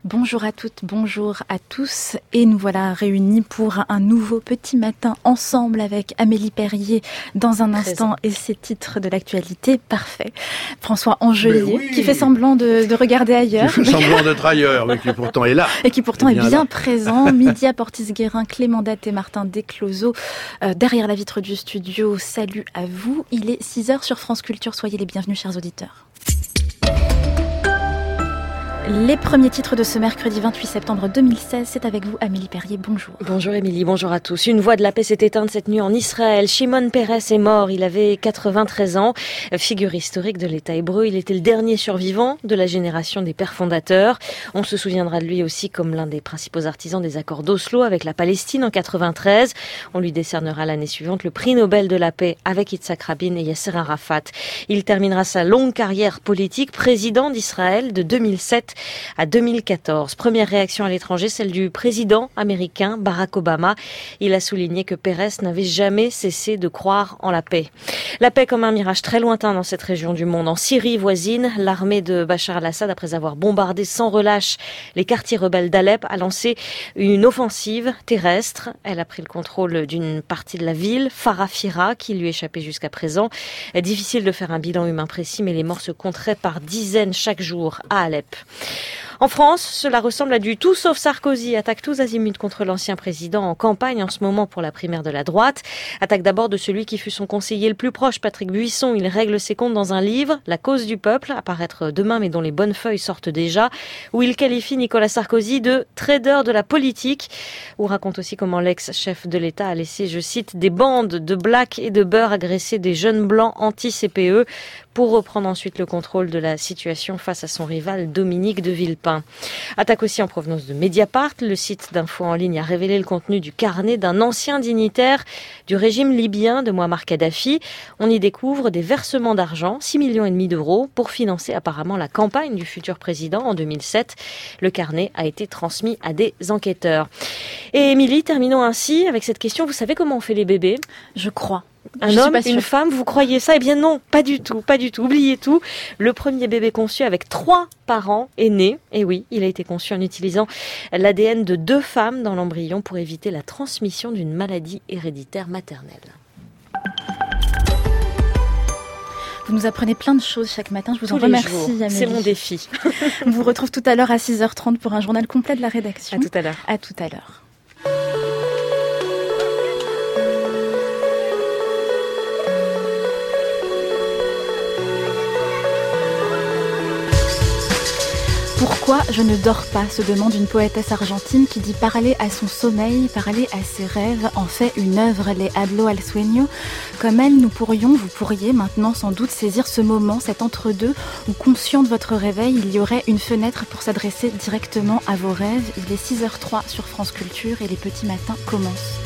Bonjour à toutes, bonjour à tous et nous voilà réunis pour un nouveau petit matin ensemble avec Amélie Perrier dans un instant et ses titres de l'actualité. Parfait. François Angelier qui fait semblant de regarder ailleurs. Qui fait semblant d'être ailleurs, mais qui pourtant est là. Et qui pourtant est bien présent. Midi à Portis-Guérin, Clément Datte et Martin Descloseaux derrière la vitre du studio. Salut à vous. Il est 6h sur France Culture. Soyez les bienvenus, chers auditeurs. Les premiers titres de ce mercredi 28 septembre 2016, c'est avec vous Amélie Perrier, bonjour. Bonjour Émilie, bonjour à tous. Une voix de la paix s'est éteinte cette nuit en Israël. Shimon Peres est mort, il avait 93 ans. Figure historique de l'État hébreu, il était le dernier survivant de la génération des pères fondateurs. On se souviendra de lui aussi comme l'un des principaux artisans des accords d'Oslo avec la Palestine en 93. On lui décernera l'année suivante le prix Nobel de la paix avec Yitzhak Rabin et Yasser Arafat. Il terminera sa longue carrière politique, président d'Israël de 2007 à 2014. Première réaction à l'étranger, celle du président américain Barack Obama. Il a souligné que Peres n'avait jamais cessé de croire en la paix. La paix comme un mirage très lointain dans cette région du monde. En Syrie voisine, l'armée de Bachar al-Assad, après avoir bombardé sans relâche les quartiers rebelles d'Alep, a lancé une offensive terrestre. Elle a pris le contrôle d'une partie de la ville, Farafira, qui lui échappait jusqu'à présent. Difficile de faire un bilan humain précis, mais les morts se compteraient par dizaines chaque jour à Alep. En France, cela ressemble à du tout sauf Sarkozy. Attaque tous azimuts contre l'ancien président en campagne en ce moment pour la primaire de la droite. Attaque d'abord de celui qui fut son conseiller le plus proche, Patrick Buisson. Il règle ses comptes dans un livre, La cause du peuple, à paraître demain mais dont les bonnes feuilles sortent déjà, où il qualifie Nicolas Sarkozy de trader de la politique, où raconte aussi comment l'ex-chef de l'État a laissé, je cite, des bandes de blacks et de beurre agresser des jeunes blancs anti-CPE pour reprendre ensuite le contrôle de la situation face à son rival Dominique de Villepin. Attaque aussi en provenance de Mediapart. Le site d'info en ligne a révélé le contenu du carnet d'un ancien dignitaire du régime libyen de Mouammar Kadhafi. On y découvre des versements d'argent, 6,5 millions d'euros, pour financer apparemment la campagne du futur président en 2007. Le carnet a été transmis à des enquêteurs. Et Émilie, terminons ainsi avec cette question. Vous savez comment on fait les bébés ? Je crois. Un homme, une femme, vous croyez ça ? Eh bien non, pas du tout, oubliez tout. Le premier bébé conçu avec 3 parents est né. Et oui, il a été conçu en utilisant l'ADN de 2 femmes dans l'embryon pour éviter la transmission d'une maladie héréditaire maternelle. Vous nous apprenez plein de choses chaque matin, je vous en remercie Amélie. C'est mon défi. On vous retrouve tout à l'heure à 6h30 pour un journal complet de la rédaction. À tout à l'heure. À tout à l'heure. Pourquoi je ne dors pas, se demande une poétesse argentine qui dit parler à son sommeil, parler à ses rêves, en fait une œuvre, les hablo al sueño. Comme elle, vous pourriez maintenant sans doute saisir ce moment, cet entre-deux, où conscient de votre réveil, il y aurait une fenêtre pour s'adresser directement à vos rêves. Il est 6h03 sur France Culture et les petits matins commencent.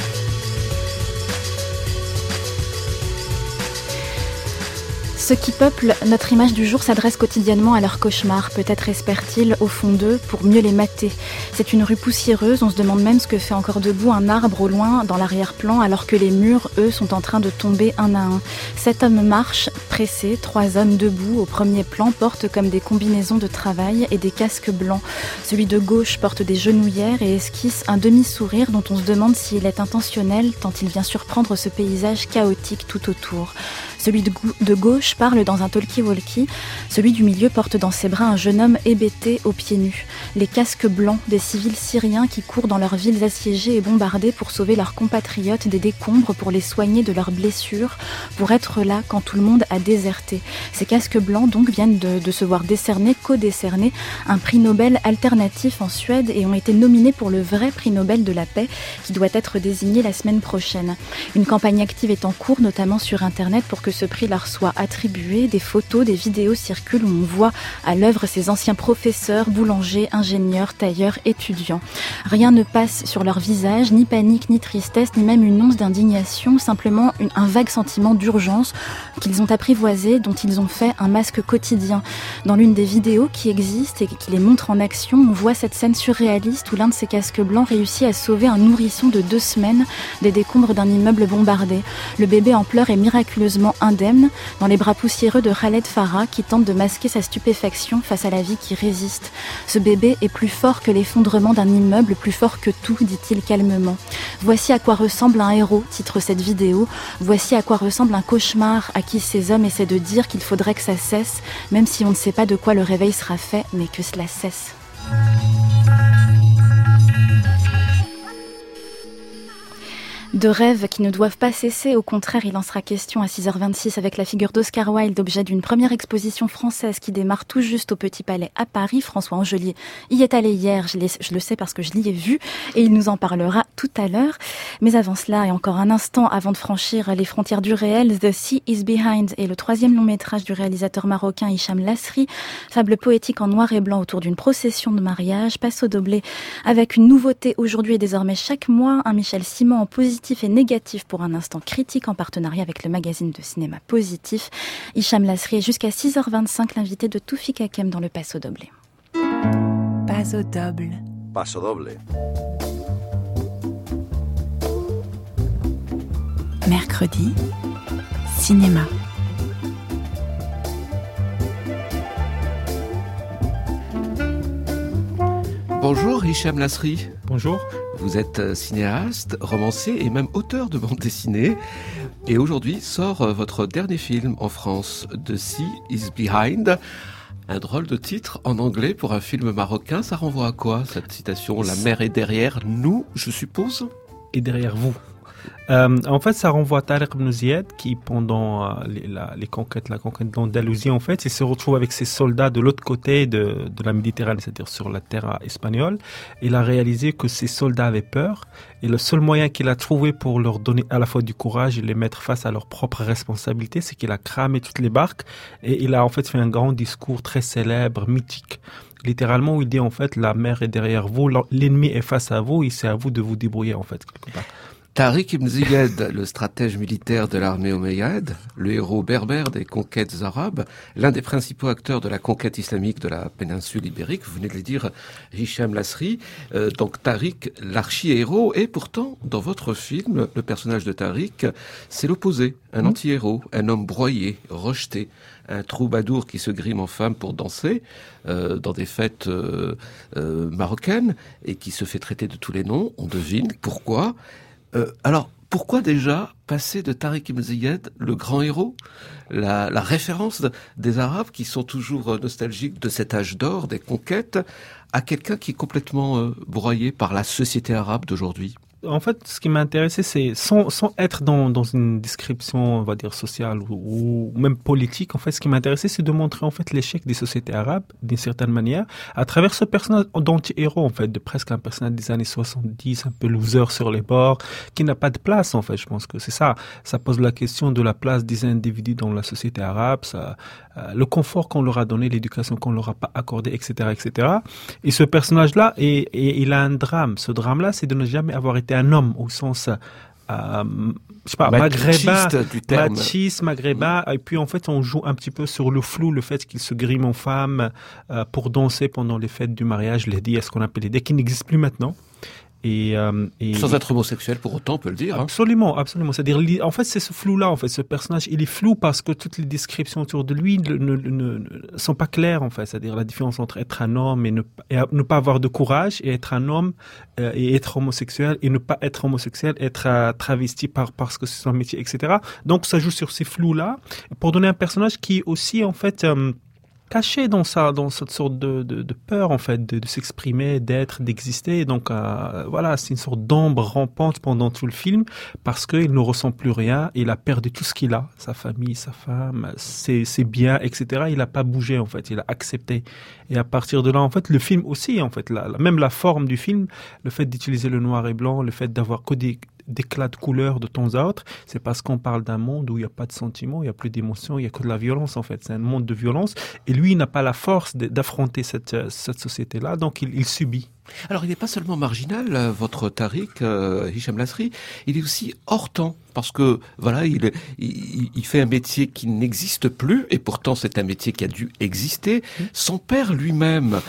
Ceux qui peuplent notre image du jour s'adressent quotidiennement à leurs cauchemars. Peut-être espèrent-ils au fond d'eux pour mieux les mater. C'est une rue poussiéreuse, on se demande même ce que fait encore debout un arbre au loin dans l'arrière-plan alors que les murs, eux, sont en train de tomber un à un. 7 hommes marchent, pressés, 3 hommes debout au premier plan portent comme des combinaisons de travail et des casques blancs. Celui de gauche porte des genouillères et esquisse un demi-sourire dont on se demande s'il est intentionnel tant il vient surprendre ce paysage chaotique tout autour. Celui de gauche parle dans un talkie-walkie. Celui du milieu porte dans ses bras un jeune homme hébété aux pieds nus. Les casques blancs des civils syriens qui courent dans leurs villes assiégées et bombardées pour sauver leurs compatriotes des décombres, pour les soigner de leurs blessures, pour être là quand tout le monde a déserté. Ces casques blancs donc viennent de se voir co-décerner un prix Nobel alternatif en Suède et ont été nominés pour le vrai prix Nobel de la paix qui doit être désigné la semaine prochaine. Une campagne active est en cours, notamment sur Internet, pour que ce prix leur soit attribué. Des photos, des vidéos circulent où on voit à l'œuvre ces anciens professeurs, boulangers, ingénieurs, tailleurs, étudiants. Rien ne passe sur leur visage, ni panique, ni tristesse, ni même une once d'indignation, simplement un vague sentiment d'urgence qu'ils ont apprivoisé, dont ils ont fait un masque quotidien. Dans l'une des vidéos qui existent et qui les montre en action, on voit cette scène surréaliste où l'un de ces casques blancs réussit à sauver un nourrisson de 2 semaines des décombres d'un immeuble bombardé. Le bébé en pleurs est miraculeusement indemne. Dans les bras poussiéreux de Khaled Farah qui tente de masquer sa stupéfaction face à la vie qui résiste. Ce bébé est plus fort que l'effondrement d'un immeuble, plus fort que tout, dit-il calmement. Voici à quoi ressemble un héros, titre cette vidéo. Voici à quoi ressemble un cauchemar à qui ces hommes essaient de dire qu'il faudrait que ça cesse, même si on ne sait pas de quoi le réveil sera fait, mais que cela cesse. De rêves qui ne doivent pas cesser, au contraire, il en sera question à 6h26 avec la figure d'Oscar Wilde, objet d'une première exposition française qui démarre tout juste au Petit Palais à Paris. François Angelier y est allé hier, je le sais parce que je l'y ai vu, et il nous en parlera tout à l'heure. Mais avant cela, et encore un instant avant de franchir les frontières du réel, The Sea is Behind est le 3e long métrage du réalisateur marocain Hicham Lasri, fable poétique en noir et blanc autour d'une procession de mariage, Paso Doble, avec une nouveauté aujourd'hui et désormais chaque mois, un Michel Simon en positif et négatif pour un instant critique en partenariat avec le magazine de cinéma Positif. Hicham Lasri est jusqu'à 6h25 l'invité de Toufik Hakem dans le Paso Doble. Paso Doble. Paso Doble. Mercredi, cinéma. Bonjour Hicham Lasri. Bonjour. Vous êtes cinéaste, romancier et même auteur de bande dessinée. Et aujourd'hui sort votre dernier film en France, The Sea is Behind. Un drôle de titre en anglais pour un film marocain. Ça renvoie à quoi, cette citation ? La mer est derrière nous, je suppose ? Et derrière vous. En fait, ça renvoie à Tariq Ibn Ziyad qui, pendant la conquête d'Andalousie, en fait, il se retrouve avec ses soldats de l'autre côté de la Méditerranée, c'est-à-dire sur la terre espagnole. Il a réalisé que ses soldats avaient peur et le seul moyen qu'il a trouvé pour leur donner à la fois du courage et les mettre face à leurs propres responsabilités, c'est qu'il a cramé toutes les barques et il a en fait fait un grand discours très célèbre, mythique. Littéralement, où il dit en fait, la mer est derrière vous, l'ennemi est face à vous et c'est à vous de vous débrouiller en fait, quelque part. Tariq Ibn Ziyad, le stratège militaire de l'armée omeyyade, le héros berbère des conquêtes arabes, l'un des principaux acteurs de la conquête islamique de la péninsule ibérique, vous venez de le dire, Hicham Lasri, donc Tariq, l'archi-héros, et pourtant, dans votre film, le personnage de Tariq, c'est l'opposé, un anti-héros, un homme broyé, rejeté, un troubadour qui se grime en femme pour danser dans des fêtes marocaines et qui se fait traiter de tous les noms, on devine pourquoi. Alors, pourquoi déjà passer de Tariq Ibn Ziyad, le grand héros, la référence des Arabes qui sont toujours nostalgiques de cet âge d'or, des conquêtes, à quelqu'un qui est complètement broyé par la société arabe d'aujourd'hui ? En fait, ce qui m'a intéressé, c'est sans être dans une description, on va dire, sociale ou même politique, en fait, ce qui m'a intéressé, c'est de montrer, en fait, l'échec des sociétés arabes, d'une certaine manière, à travers ce personnage d'anti-héros, en fait, de presque un personnage des années 70, un peu loser sur les bords, qui n'a pas de place, en fait. Je pense que c'est ça. Ça pose la question de la place des individus dans la société arabe, le confort qu'on leur a donné, l'éducation qu'on leur a pas accordée, etc., etc. Et ce personnage-là, il a un drame. Ce drame-là, c'est de ne jamais avoir été un homme au sens maghrébin, machiste, maghrébin, et puis en fait on joue un petit peu sur le flou, le fait qu'il se grime en femme pour danser pendant les fêtes du mariage, les dias, ce qu'on appelle les dias, qui n'existent plus maintenant. Sans être homosexuel pour autant, on peut le dire. Absolument, absolument. C'est-à-dire, en fait, c'est ce flou-là, en fait. Ce personnage, il est flou parce que toutes les descriptions autour de lui ne sont pas claires, en fait. C'est-à-dire la différence entre être un homme et ne pas avoir de courage, et être un homme et être homosexuel, et ne pas être homosexuel, être travesti parce que c'est son métier, etc. Donc, ça joue sur ces flous-là pour donner un personnage qui aussi, en fait, caché dans cette sorte de peur, en fait, de s'exprimer, d'exister. Donc, voilà, c'est une sorte d'ombre rampante pendant tout le film parce qu'il ne ressent plus rien. Il a perdu tout ce qu'il a, sa famille, sa femme, ses biens, etc. Il n'a pas bougé, en fait. Il a accepté. Et à partir de là, en fait, le film aussi, en fait, même la forme du film, le fait d'utiliser le noir et blanc, le fait d'avoir que d'éclats de couleurs de temps à autre, c'est parce qu'on parle d'un monde où il n'y a pas de sentiments, il n'y a plus d'émotions, il n'y a que de la violence, en fait. C'est un monde de violence. Et lui, il n'a pas la force d'affronter cette société-là, donc il subit. Alors, il n'est pas seulement marginal, votre Tariq, Hicham Lasri, il est aussi hors temps. Parce que voilà, il fait un métier qui n'existe plus, et pourtant c'est un métier qui a dû exister. Son père lui-même,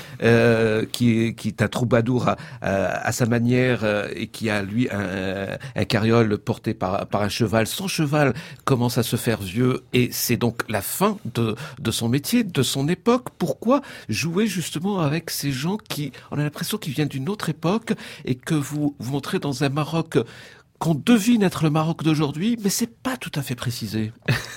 qui est un troubadour à sa manière, et qui a lui un carriole porté par un cheval. Son cheval commence à se faire vieux, et c'est donc la fin de son métier, de son époque. Pourquoi jouer justement avec ces gens qui, on a l'impression qu'ils viennent d'une autre époque, et que vous montrez dans un Maroc qu'on devine être le Maroc d'aujourd'hui, mais c'est pas tout à fait précisé.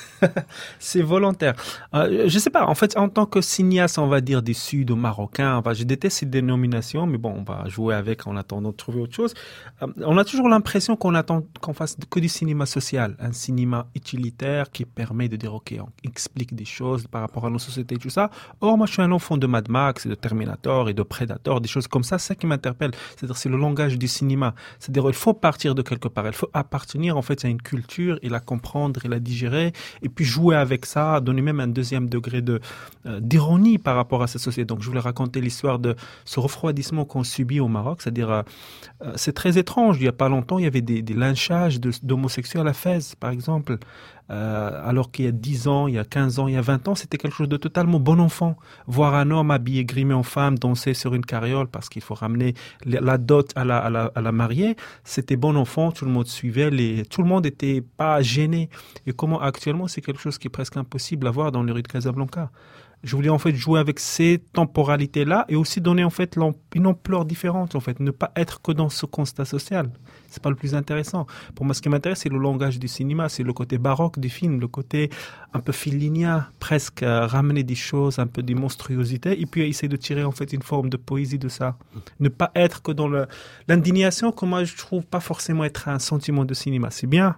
C'est volontaire. Je sais pas, en fait, en tant que cinéaste, on va dire, du sud marocain, enfin, je déteste ces dénominations, mais bon, on va jouer avec en attendant de trouver autre chose. On a toujours l'impression qu'on attend qu'on fasse que du cinéma social, un cinéma utilitaire qui permet de dire, ok, on explique des choses par rapport à nos sociétés et tout ça. Or, moi, je suis un enfant de Mad Max, et de Terminator et de Predator, des choses comme ça, c'est ça qui m'interpelle. C'est-à-dire, c'est le langage du cinéma. C'est-à-dire, il faut partir de quelque part. Il faut appartenir, en fait, à une culture et la comprendre et la digérer. Et puis jouer avec ça, donner même un deuxième degré d'ironie par rapport à cette société. Donc je voulais raconter l'histoire de ce refroidissement qu'on subit au Maroc, c'est-à-dire c'est très étrange. Il y a pas longtemps, il y avait des lynchages d'homosexuels à Fès, par exemple. Alors qu'il y a 10 ans, il y a 15 ans, il y a 20 ans, c'était quelque chose de totalement bon enfant. Voir un homme habillé, grimé en femme, danser sur une carriole parce qu'il faut ramener la dot à la mariée, c'était bon enfant, tout le monde suivait, tout le monde n'était pas gêné. Et comment actuellement, c'est quelque chose qui est presque impossible à voir dans les rues de Casablanca. Je voulais en fait jouer avec ces temporalités-là et aussi donner en fait une ampleur différente, en fait, ne pas être que dans ce constat social. C'est pas le plus intéressant. Pour moi, ce qui m'intéresse, c'est le langage du cinéma, c'est le côté baroque du film, le côté un peu félinien, presque ramener des choses, un peu des monstruosités, et puis essayer de tirer en fait une forme de poésie de ça. Ne pas être que dans l'indignation, que moi je trouve pas forcément être un sentiment de cinéma. C'est bien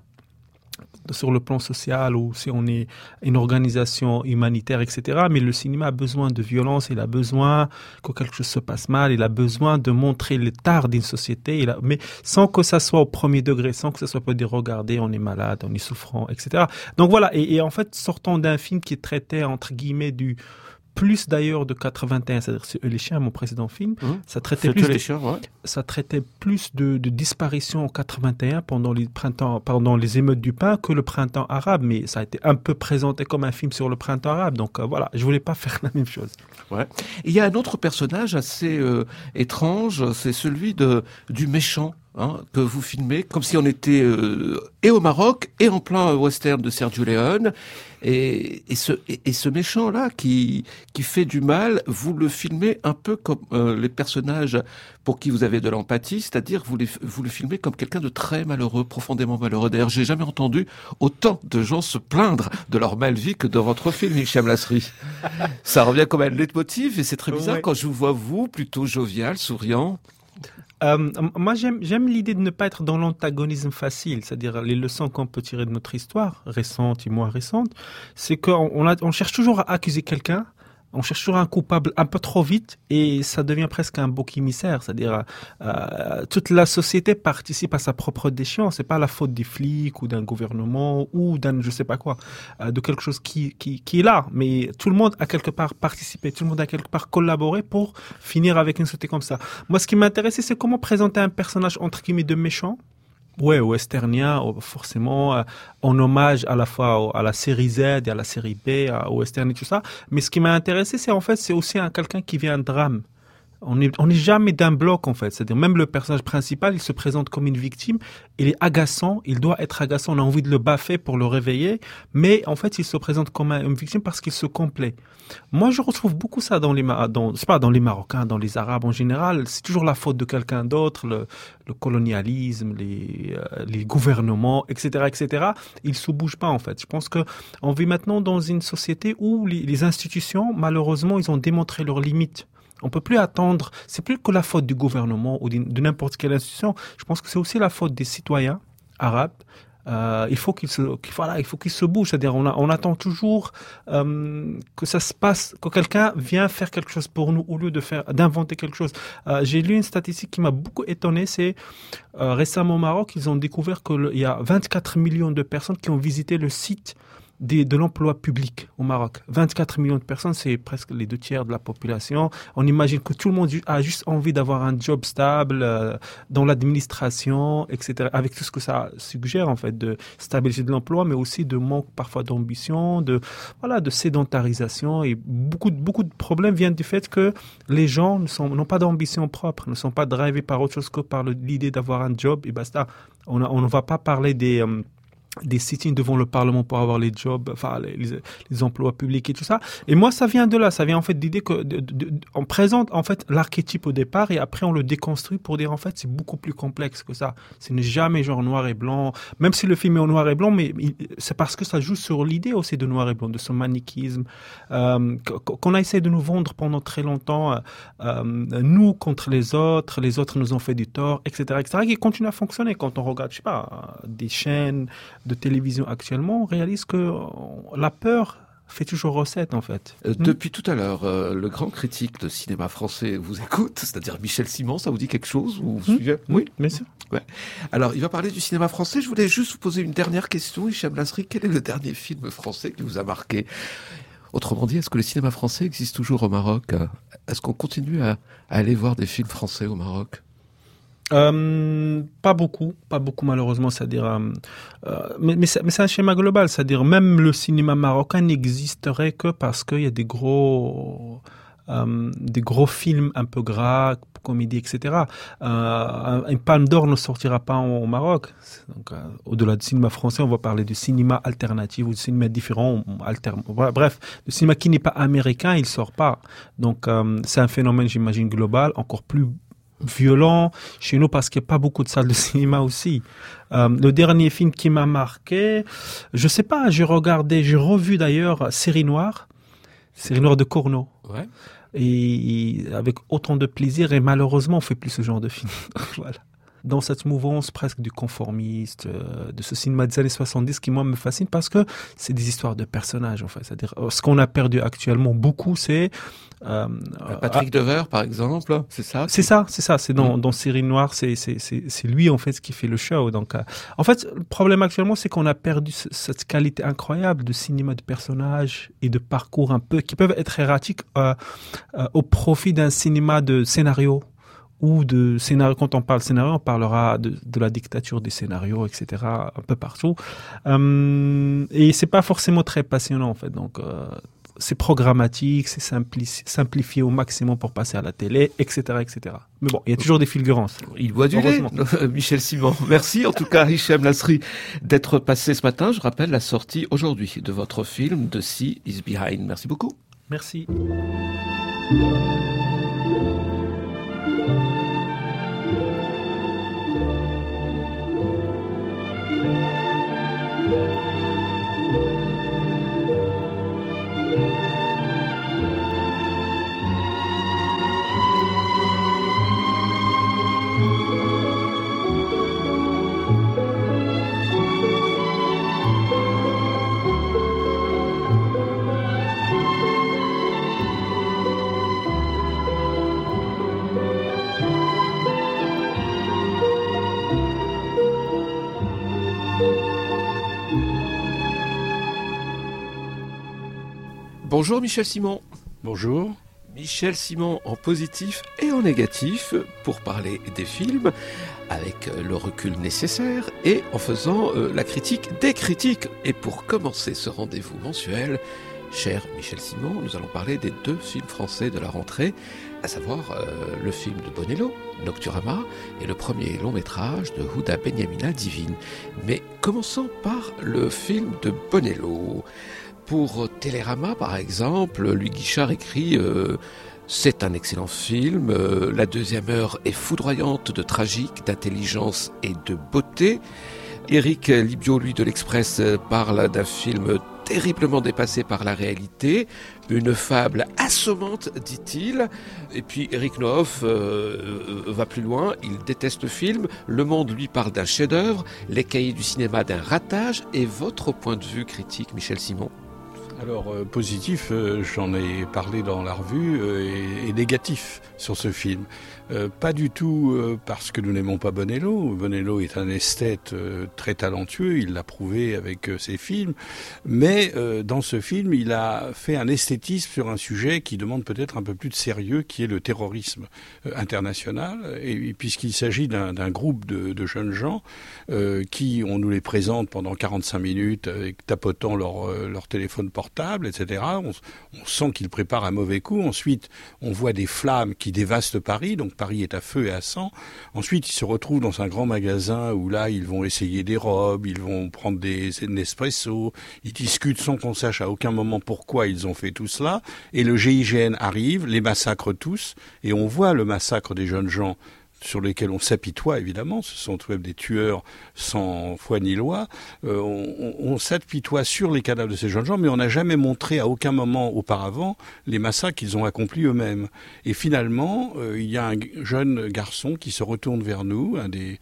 sur le plan social ou si on est une organisation humanitaire, etc. Mais le cinéma a besoin de violence, il a besoin que quelque chose se passe mal, il a besoin de montrer les tares d'une société, mais sans que ça soit au premier degré, sans que ça soit pas dire regardez, on est malade, on est souffrant, etc. Donc voilà, et en fait, sortant d'un film qui traitait, entre guillemets, plus d'ailleurs de 81, c'est-à-dire c'est les chiens, mon précédent film, ça traitait plus de disparitions en 81 pendant les émeutes du pain que le printemps arabe, mais ça a été un peu présenté comme un film sur le printemps arabe, donc voilà, je voulais pas faire la même chose. Ouais. Il y a un autre personnage assez étrange, c'est celui du méchant. Que vous filmez comme si on était et au Maroc et en plein western de Sergio Leone et ce méchant là qui fait du mal, vous le filmez un peu comme les personnages pour qui vous avez de l'empathie, c'est-à-dire vous le filmez comme quelqu'un de très malheureux, profondément malheureux. D'ailleurs, j'ai jamais entendu autant de gens se plaindre de leur mal-vie que dans votre film, Hicham Lasri. Ça revient comme un leitmotiv et c'est très bizarre quand je vous vois vous plutôt jovial, souriant. Moi, j'aime l'idée de ne pas être dans l'antagonisme facile, c'est-à-dire les leçons qu'on peut tirer de notre histoire récente et moins récente, c'est qu'on cherche toujours à accuser quelqu'un, on cherche toujours un coupable un peu trop vite et ça devient presque un bouc émissaire, c'est-à-dire toute la société participe à sa propre déchéance, c'est pas la faute des flics ou d'un gouvernement ou d'un je sais pas quoi, de quelque chose qui est là, mais tout le monde a quelque part participé, tout le monde a quelque part collaboré pour finir avec une société comme ça. Moi, ce qui m'intéressait, c'est comment présenter un personnage entre guillemets de méchant. Ouais, westernien, forcément, en hommage à la fois à la série Z et à la série B, au western et tout ça. Mais ce qui m'a intéressé, c'est aussi quelqu'un qui vient d'un drame. On n'est jamais d'un bloc, en fait. C'est-à-dire, même le personnage principal, il se présente comme une victime. Il est agaçant. Il doit être agaçant. On a envie de le baffer pour le réveiller. Mais, en fait, il se présente comme une victime parce qu'il se complaît. Moi, je retrouve beaucoup ça dans les Marocains, dans les Arabes en général. C'est toujours la faute de quelqu'un d'autre. Le colonialisme, les gouvernements, etc., etc. Ils se bougent pas, en fait. Je pense que on vit maintenant dans une société où les institutions, malheureusement, ils ont démontré leurs limites. On peut plus attendre, c'est plus que la faute du gouvernement ou de n'importe quelle institution. Je pense que c'est aussi la faute des citoyens arabes. Il faut qu'ils se bougent. C'est-à-dire, on attend toujours que ça se passe, que quelqu'un vienne faire quelque chose pour nous au lieu d'inventer quelque chose. J'ai lu une statistique qui m'a beaucoup étonné. C'est récemment au Maroc, ils ont découvert qu'il y a 24 millions de personnes qui ont visité le site de l'emploi public au Maroc. 24 millions de personnes, c'est presque les 2/3 de la population. On imagine que tout le monde a juste envie d'avoir un job stable dans l'administration, etc. Avec tout ce que ça suggère, en fait, de stabilité de l'emploi, mais aussi de manque parfois d'ambition, de sédentarisation. Et beaucoup de problèmes viennent du fait que les gens n'ont pas d'ambition propre, ne sont pas drivés par autre chose que par l'idée d'avoir un job et basta. On ne va pas parler des sit-ins devant le Parlement pour avoir les jobs, enfin les emplois publics et tout ça. Et moi, ça vient de là. Ça vient en fait d'idée que on présente en fait l'archétype au départ et après on le déconstruit pour dire en fait c'est beaucoup plus complexe que ça. Ce n'est jamais genre noir et blanc. Même si le film est en noir et blanc, mais c'est parce que ça joue sur l'idée aussi de noir et blanc, de ce manichisme qu'on a essayé de nous vendre pendant très longtemps. Nous contre les autres nous ont fait du tort, etc., qui continue à fonctionner quand on regarde, je sais pas, des chaînes de télévision actuellement, on réalise que la peur fait toujours recette, en fait. Depuis tout à l'heure, le grand critique de cinéma français vous écoute, c'est-à-dire Michel Simon, ça vous dit quelque chose ou vous suivez ? Oui, bien sûr. Ouais. Alors, il va parler du cinéma français. Je voulais juste vous poser une dernière question, Hicham Lasri. Quel est le dernier film français qui vous a marqué ? Autrement dit, est-ce que le cinéma français existe toujours au Maroc ? Est-ce qu'on continue à aller voir des films français au Maroc ? Pas beaucoup malheureusement, c'est-à-dire, mais c'est un schéma global, c'est-à-dire même le cinéma marocain n'existerait que parce qu'il y a des gros films un peu gras, comédie, etc. Une palme d'or ne sortira pas au Maroc. Donc, au-delà du cinéma français, on va parler du cinéma alternatif ou du cinéma différent, bref, le cinéma qui n'est pas américain, il sort pas. Donc, c'est un phénomène, j'imagine, global, encore plus violent chez nous parce qu'il n'y a pas beaucoup de salles de cinéma aussi. Le dernier film qui m'a marqué, je sais pas, j'ai revu d'ailleurs Série Noire de Cournot. Ouais. Et avec autant de plaisir et malheureusement on fait plus ce genre de film. Voilà. Dans cette mouvance presque du conformiste, de ce cinéma des années 70 qui, moi, me fascine parce que c'est des histoires de personnages, en fait. C'est-à-dire, ce qu'on a perdu actuellement beaucoup, c'est... Patrick Devers, par exemple, c'est ça ? C'est ça. C'est dans Série Noire, c'est lui, en fait, qui fait le show. Donc, en fait, le problème actuellement, c'est qu'on a perdu cette qualité incroyable de cinéma de personnages et de parcours un peu, qui peuvent être erratiques au profit d'un cinéma de scénario. Ou de scénario, quand on parle scénario, on parlera de la dictature des scénarios, etc., un peu partout. Et c'est pas forcément très passionnant, en fait. Donc, c'est programmatique, c'est simplifié au maximum pour passer à la télé, etc., etc. Mais bon, il y a toujours des fulgurances. Il boit du lait, Michel Simon. Merci, en tout cas, Hicham Lasri, d'être passé ce matin. Je rappelle la sortie aujourd'hui de votre film, The Sea is Behind. Merci beaucoup. Merci. Bonjour Michel Simon. Bonjour. Michel Simon en positif et en négatif pour parler des films avec le recul nécessaire et en faisant la critique des critiques. Et pour commencer ce rendez-vous mensuel, cher Michel Simon, nous allons parler des 2 films français de la rentrée, à savoir le film de Bonello, Nocturama, et le premier long métrage de Houda Benyamina, Divine. Mais commençons par le film de Bonello. Pour Télérama, par exemple, Louis Guichard écrit c'est un excellent film, la deuxième heure est foudroyante de tragique, d'intelligence et de beauté. Éric Libio, lui, de l'Express, parle d'un film terriblement dépassé par la réalité, une fable assommante, dit-il. Et puis Éric Noof va plus loin, il déteste le film, Le Monde lui parle d'un chef-d'œuvre, Les Cahiers du cinéma d'un ratage. Et votre point de vue critique, Michel Simon ? Alors, positif, j'en ai parlé dans la revue, et négatif sur ce film. Pas du tout parce que nous n'aimons pas Bonello. Bonello est un esthète très talentueux, il l'a prouvé avec ses films. Mais dans ce film, il a fait un esthétisme sur un sujet qui demande peut-être un peu plus de sérieux, qui est le terrorisme international. Et puisqu'il s'agit d'un groupe de jeunes gens qui, on nous les présente pendant 45 minutes avec tapotant leur téléphone portable, etc. On sent qu'ils préparent un mauvais coup. Ensuite, on voit des flammes qui dévastent Paris. Donc Paris est à feu et à sang. Ensuite, ils se retrouvent dans un grand magasin où là, ils vont essayer des robes, ils vont prendre des Nespresso, ils discutent sans qu'on sache à aucun moment pourquoi ils ont fait tout cela. Et le GIGN arrive, les massacre tous, et on voit le massacre des jeunes gens sur lesquels on s'apitoie, évidemment. Ce sont tout de même des tueurs sans foi ni loi. On s'apitoie sur les cadavres de ces jeunes gens, mais on n'a jamais montré à aucun moment auparavant les massacres qu'ils ont accomplis eux-mêmes. Et finalement, il y a un jeune garçon qui se retourne vers nous,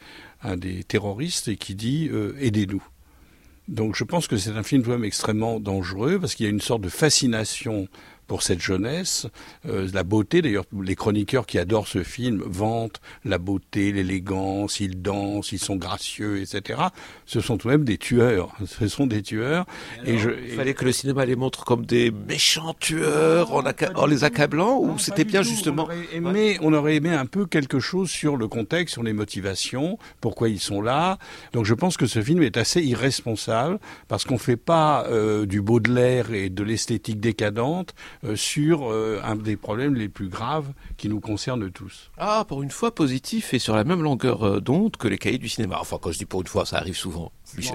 un des terroristes, et qui dit « Aidez-nous ». Donc je pense que c'est un film quand même extrêmement dangereux, parce qu'il y a une sorte de fascination pour cette jeunesse, la beauté. D'ailleurs, les chroniqueurs qui adorent ce film vantent la beauté, l'élégance, ils dansent, ils sont gracieux, etc. Ce sont tout de même des tueurs. Ce sont des tueurs. Il fallait que le cinéma les montre comme des méchants tueurs en les accablant, ou c'était bien justement... On aurait aimé un peu quelque chose sur le contexte, sur les motivations, pourquoi ils sont là. Donc je pense que ce film est assez irresponsable, parce qu'on ne fait pas du Baudelaire et de l'esthétique décadente sur un des problèmes les plus graves qui nous concernent tous. Ah, pour une fois positif et sur la même longueur d'onde que les cahiers du cinéma. Enfin, quand je dis pour une fois, ça arrive souvent.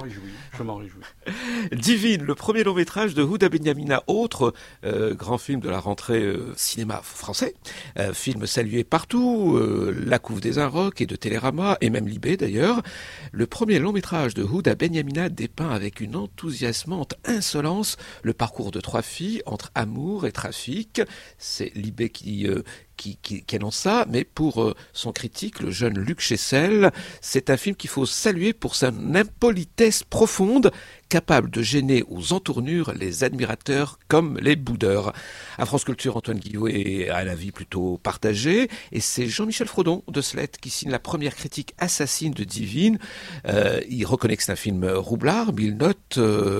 Je m'en réjouis. Divine, le premier long métrage de Houda Benyamina, autre grand film de la rentrée cinéma français. Film salué partout, La Couve des Inrocks et de Télérama, et même Libé d'ailleurs. Le premier long métrage de Houda Benyamina dépeint avec une enthousiasmante insolence le parcours de trois filles entre amour et trafic. C'est Libé qui annonce ça, mais pour son critique, le jeune Luc Chessel, c'est un film qu'il faut saluer pour son impolitesse profonde, capable de gêner aux entournures les admirateurs comme les boudeurs. À France Culture, Antoine Guillot a un avis plutôt partagé, et c'est Jean-Michel Frodon de Slate qui signe la première critique assassine de Divine. Il reconnaît que c'est un film roublard, mais il note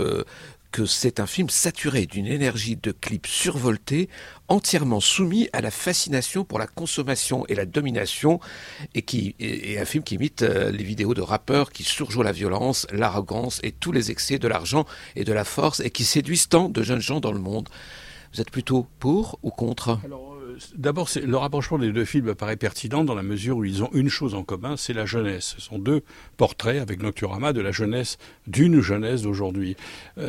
que c'est un film saturé d'une énergie de clips survoltés, entièrement soumis à la fascination pour la consommation et la domination, et un film qui imite les vidéos de rappeurs qui surjouent la violence, l'arrogance et tous les excès de l'argent et de la force, et qui séduisent tant de jeunes gens dans le monde. Vous êtes plutôt pour ou contre ? D'abord, le rapprochement des deux films apparaît pertinent dans la mesure où ils ont une chose en commun, c'est la jeunesse. Ce sont deux portraits avec Nocturama de la jeunesse, d'une jeunesse d'aujourd'hui.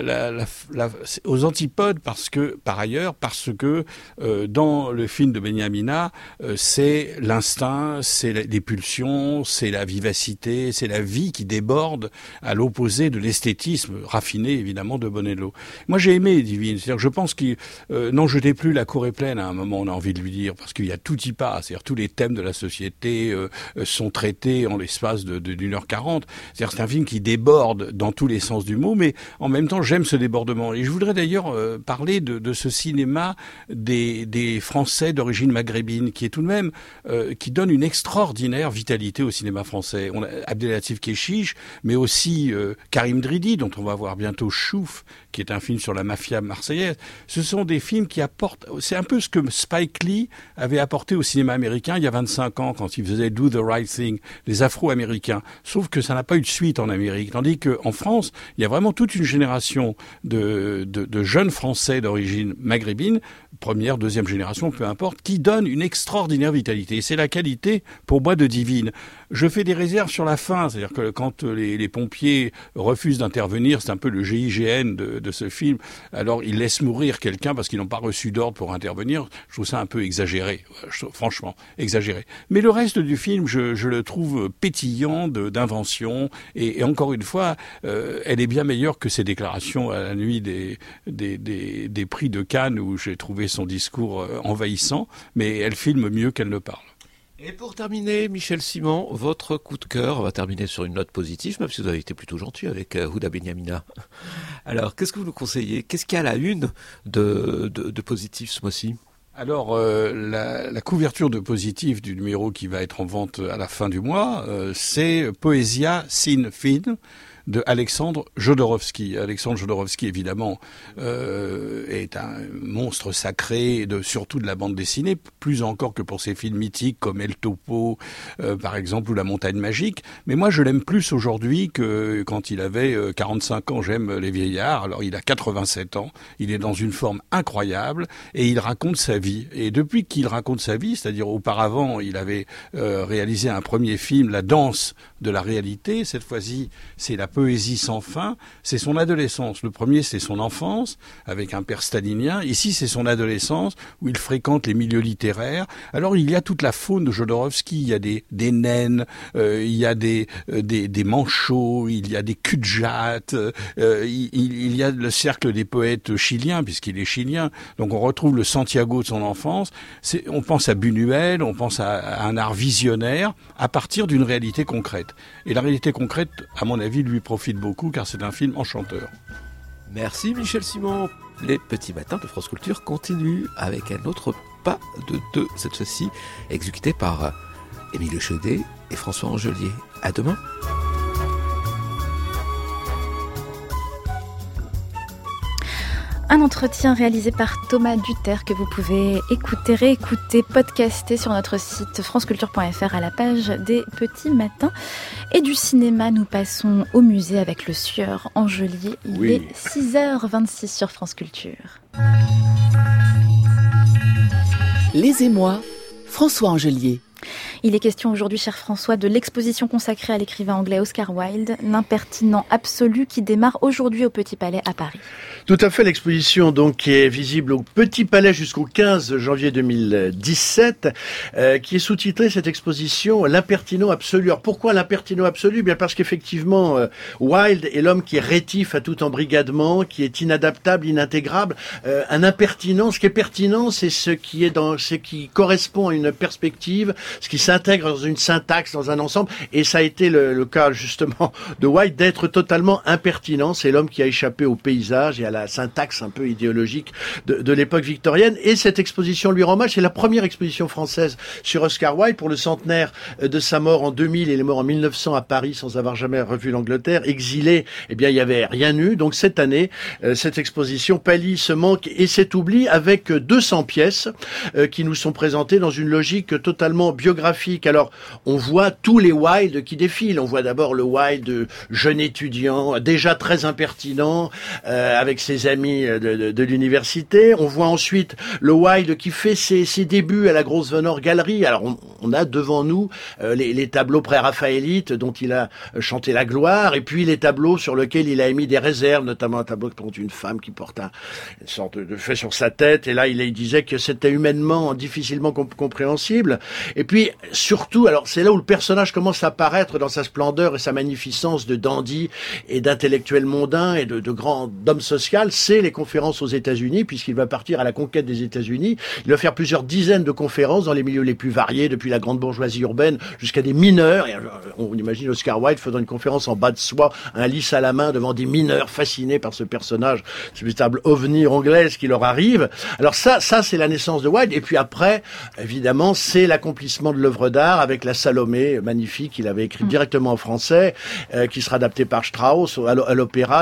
Aux antipodes, par ailleurs, parce que dans le film de Benyamina, c'est l'instinct, c'est les pulsions, c'est la vivacité, c'est la vie qui déborde, à l'opposé de l'esthétisme raffiné, évidemment, de Bonello. Moi, j'ai aimé Divine. C'est-à-dire que je pense qu'il n'en jetez plus, la cour est pleine. À un moment, on a envie de lui dire, parce qu'il y a tout y passe. C'est-à-dire tous les thèmes de la société sont traités en l'espace d'1h40. C'est-à-dire c'est un film qui déborde dans tous les sens du mot, mais en même temps, j'aime ce débordement. Et je voudrais d'ailleurs parler de ce cinéma des Français d'origine maghrébine, qui est tout de même, qui donne une extraordinaire vitalité au cinéma français. On a Abdelatif Kechiche, mais aussi Karim Dridi, dont on va voir bientôt Chouf, qui est un film sur la mafia marseillaise. Ce sont des films qui apportent, c'est un peu ce que Spike Lee avait apporté au cinéma américain il y a 25 ans, quand il faisait Do the Right Thing, les Afro-Américains. Sauf que ça n'a pas eu de suite en Amérique. Tandis qu'en France, il y a vraiment toute une génération de jeunes Français d'origine maghrébine, première, deuxième génération, peu importe, qui donnent une extraordinaire vitalité. Et c'est la qualité, pour moi, de Divine. Je fais des réserves sur la fin, c'est-à-dire que quand les pompiers refusent d'intervenir, c'est un peu le GIGN de ce film, alors ils laissent mourir quelqu'un parce qu'ils n'ont pas reçu d'ordre pour intervenir. Je trouve ça un peu exagéré, franchement, exagéré. Mais le reste du film, je le trouve pétillant d'invention, et encore une fois, elle est bien meilleure que ses déclarations à la nuit des prix de Cannes, où j'ai trouvé son discours envahissant, mais elle filme mieux qu'elle ne parle. Et pour terminer, Michel Simon, votre coup de cœur, on va terminer sur une note positive, même si vous avez été plutôt gentil avec Houda Benyamina. Alors, qu'est-ce que vous nous conseillez ? Qu'est-ce qu'il y a à la une de positif ce mois-ci ? Alors, la couverture de positif du numéro qui va être en vente à la fin du mois, c'est Poesia sin fin de Alexandre Jodorowsky. Alexandre Jodorowsky, évidemment, est un monstre sacré, surtout de la bande dessinée, plus encore que pour ses films mythiques comme El Topo, par exemple, ou La Montagne Magique. Mais moi, je l'aime plus aujourd'hui que quand il avait 45 ans. J'aime les vieillards. Alors, il a 87 ans. Il est dans une forme incroyable et il raconte sa vie. Et depuis qu'il raconte sa vie, c'est-à-dire auparavant, il avait réalisé un premier film, La danse de la réalité. Cette fois-ci, c'est la poésie sans fin, c'est son adolescence. Le premier, c'est son enfance, avec un père stalinien. Ici, c'est son adolescence, où il fréquente les milieux littéraires. Alors, il y a toute la faune de Jodorowsky. Il y a des naines, il y a des manchots, il y a des cul-de-jatte, il y a le cercle des poètes chiliens, puisqu'il est chilien. Donc, on retrouve le Santiago de son enfance. On pense à Buñuel, on pense à un art visionnaire, à partir d'une réalité concrète. Et la réalité concrète, à mon avis, lui profite beaucoup car c'est un film enchanteur. Merci Michel Simon. Les petits matins de France Culture continuent avec un autre pas de deux, cette fois-ci exécuté par Émile Chaudet et François Angelier. À demain. Un entretien réalisé par Thomas Duterre que vous pouvez écouter, réécouter, podcaster sur notre site franceculture.fr à la page des petits matins. Et du cinéma, nous passons au musée avec le Sieur Angelier. Il est 6h26 sur France Culture. Les émois, François Angelier. Il est question aujourd'hui, cher François, de l'exposition consacrée à l'écrivain anglais Oscar Wilde, l'impertinent absolu, qui démarre aujourd'hui au Petit Palais à Paris. Tout à fait, l'exposition donc qui est visible au Petit Palais jusqu'au 15 janvier 2017, qui est sous-titrée cette exposition l'impertinent absolu. Alors pourquoi l'impertinent absolu ? Bien parce qu'effectivement Wilde est l'homme qui est rétif à tout embrigadement, qui est inadaptable, inintégrable, un impertinent. Ce qui est pertinent, c'est ce qui correspond à une perspective, ce qui s'intègre dans une syntaxe, dans un ensemble, et ça a été le cas justement de Wilde d'être totalement impertinent. C'est l'homme qui a échappé au paysage et à la syntaxe un peu idéologique de l'époque victorienne, et cette exposition lui rend hommage. C'est la première exposition française sur Oscar Wilde pour le centenaire de sa mort en 2000. Il est mort en 1900 à Paris sans avoir jamais revu l'Angleterre, exilé. Eh bien, il y avait rien eu. Donc cette année, cette exposition pallie ce manque et cet oubli avec 200 pièces qui nous sont présentées dans une logique totalement biographique. Alors, on voit tous les Wilde qui défilent. On voit d'abord le Wilde jeune étudiant, déjà très impertinent, avec ses amis de l'université. On voit ensuite le Wilde qui fait ses débuts à la Grosvenor Galerie. Alors, on a devant nous les tableaux pré-raphaélites dont il a chanté la gloire, et puis les tableaux sur lesquels il a émis des réserves, notamment un tableau qui montre une femme qui porte une sorte de feu sur sa tête, et là, il disait que c'était humainement difficilement compréhensible. Et puis, surtout, alors c'est là où le personnage commence à apparaître dans sa splendeur et sa magnificence de dandy et d'intellectuel mondain et de grand homme social, c'est les conférences aux États-Unis, puisqu'il va partir à la conquête des États-Unis. Il va faire plusieurs dizaines de conférences dans les milieux les plus variés, depuis la grande bourgeoisie urbaine jusqu'à des mineurs. Et on imagine Oscar Wilde faisant une conférence en bas de soie, un lys à la main, devant des mineurs fascinés par ce personnage, ce véritable ovni anglaise qui leur arrive. Alors ça c'est la naissance de Wilde. Et puis après, évidemment, c'est l'accomplissement de l'œuvre d'art avec la Salomé, magnifique, qu'il avait écrit directement en français, qui sera adapté par Strauss à l'opéra.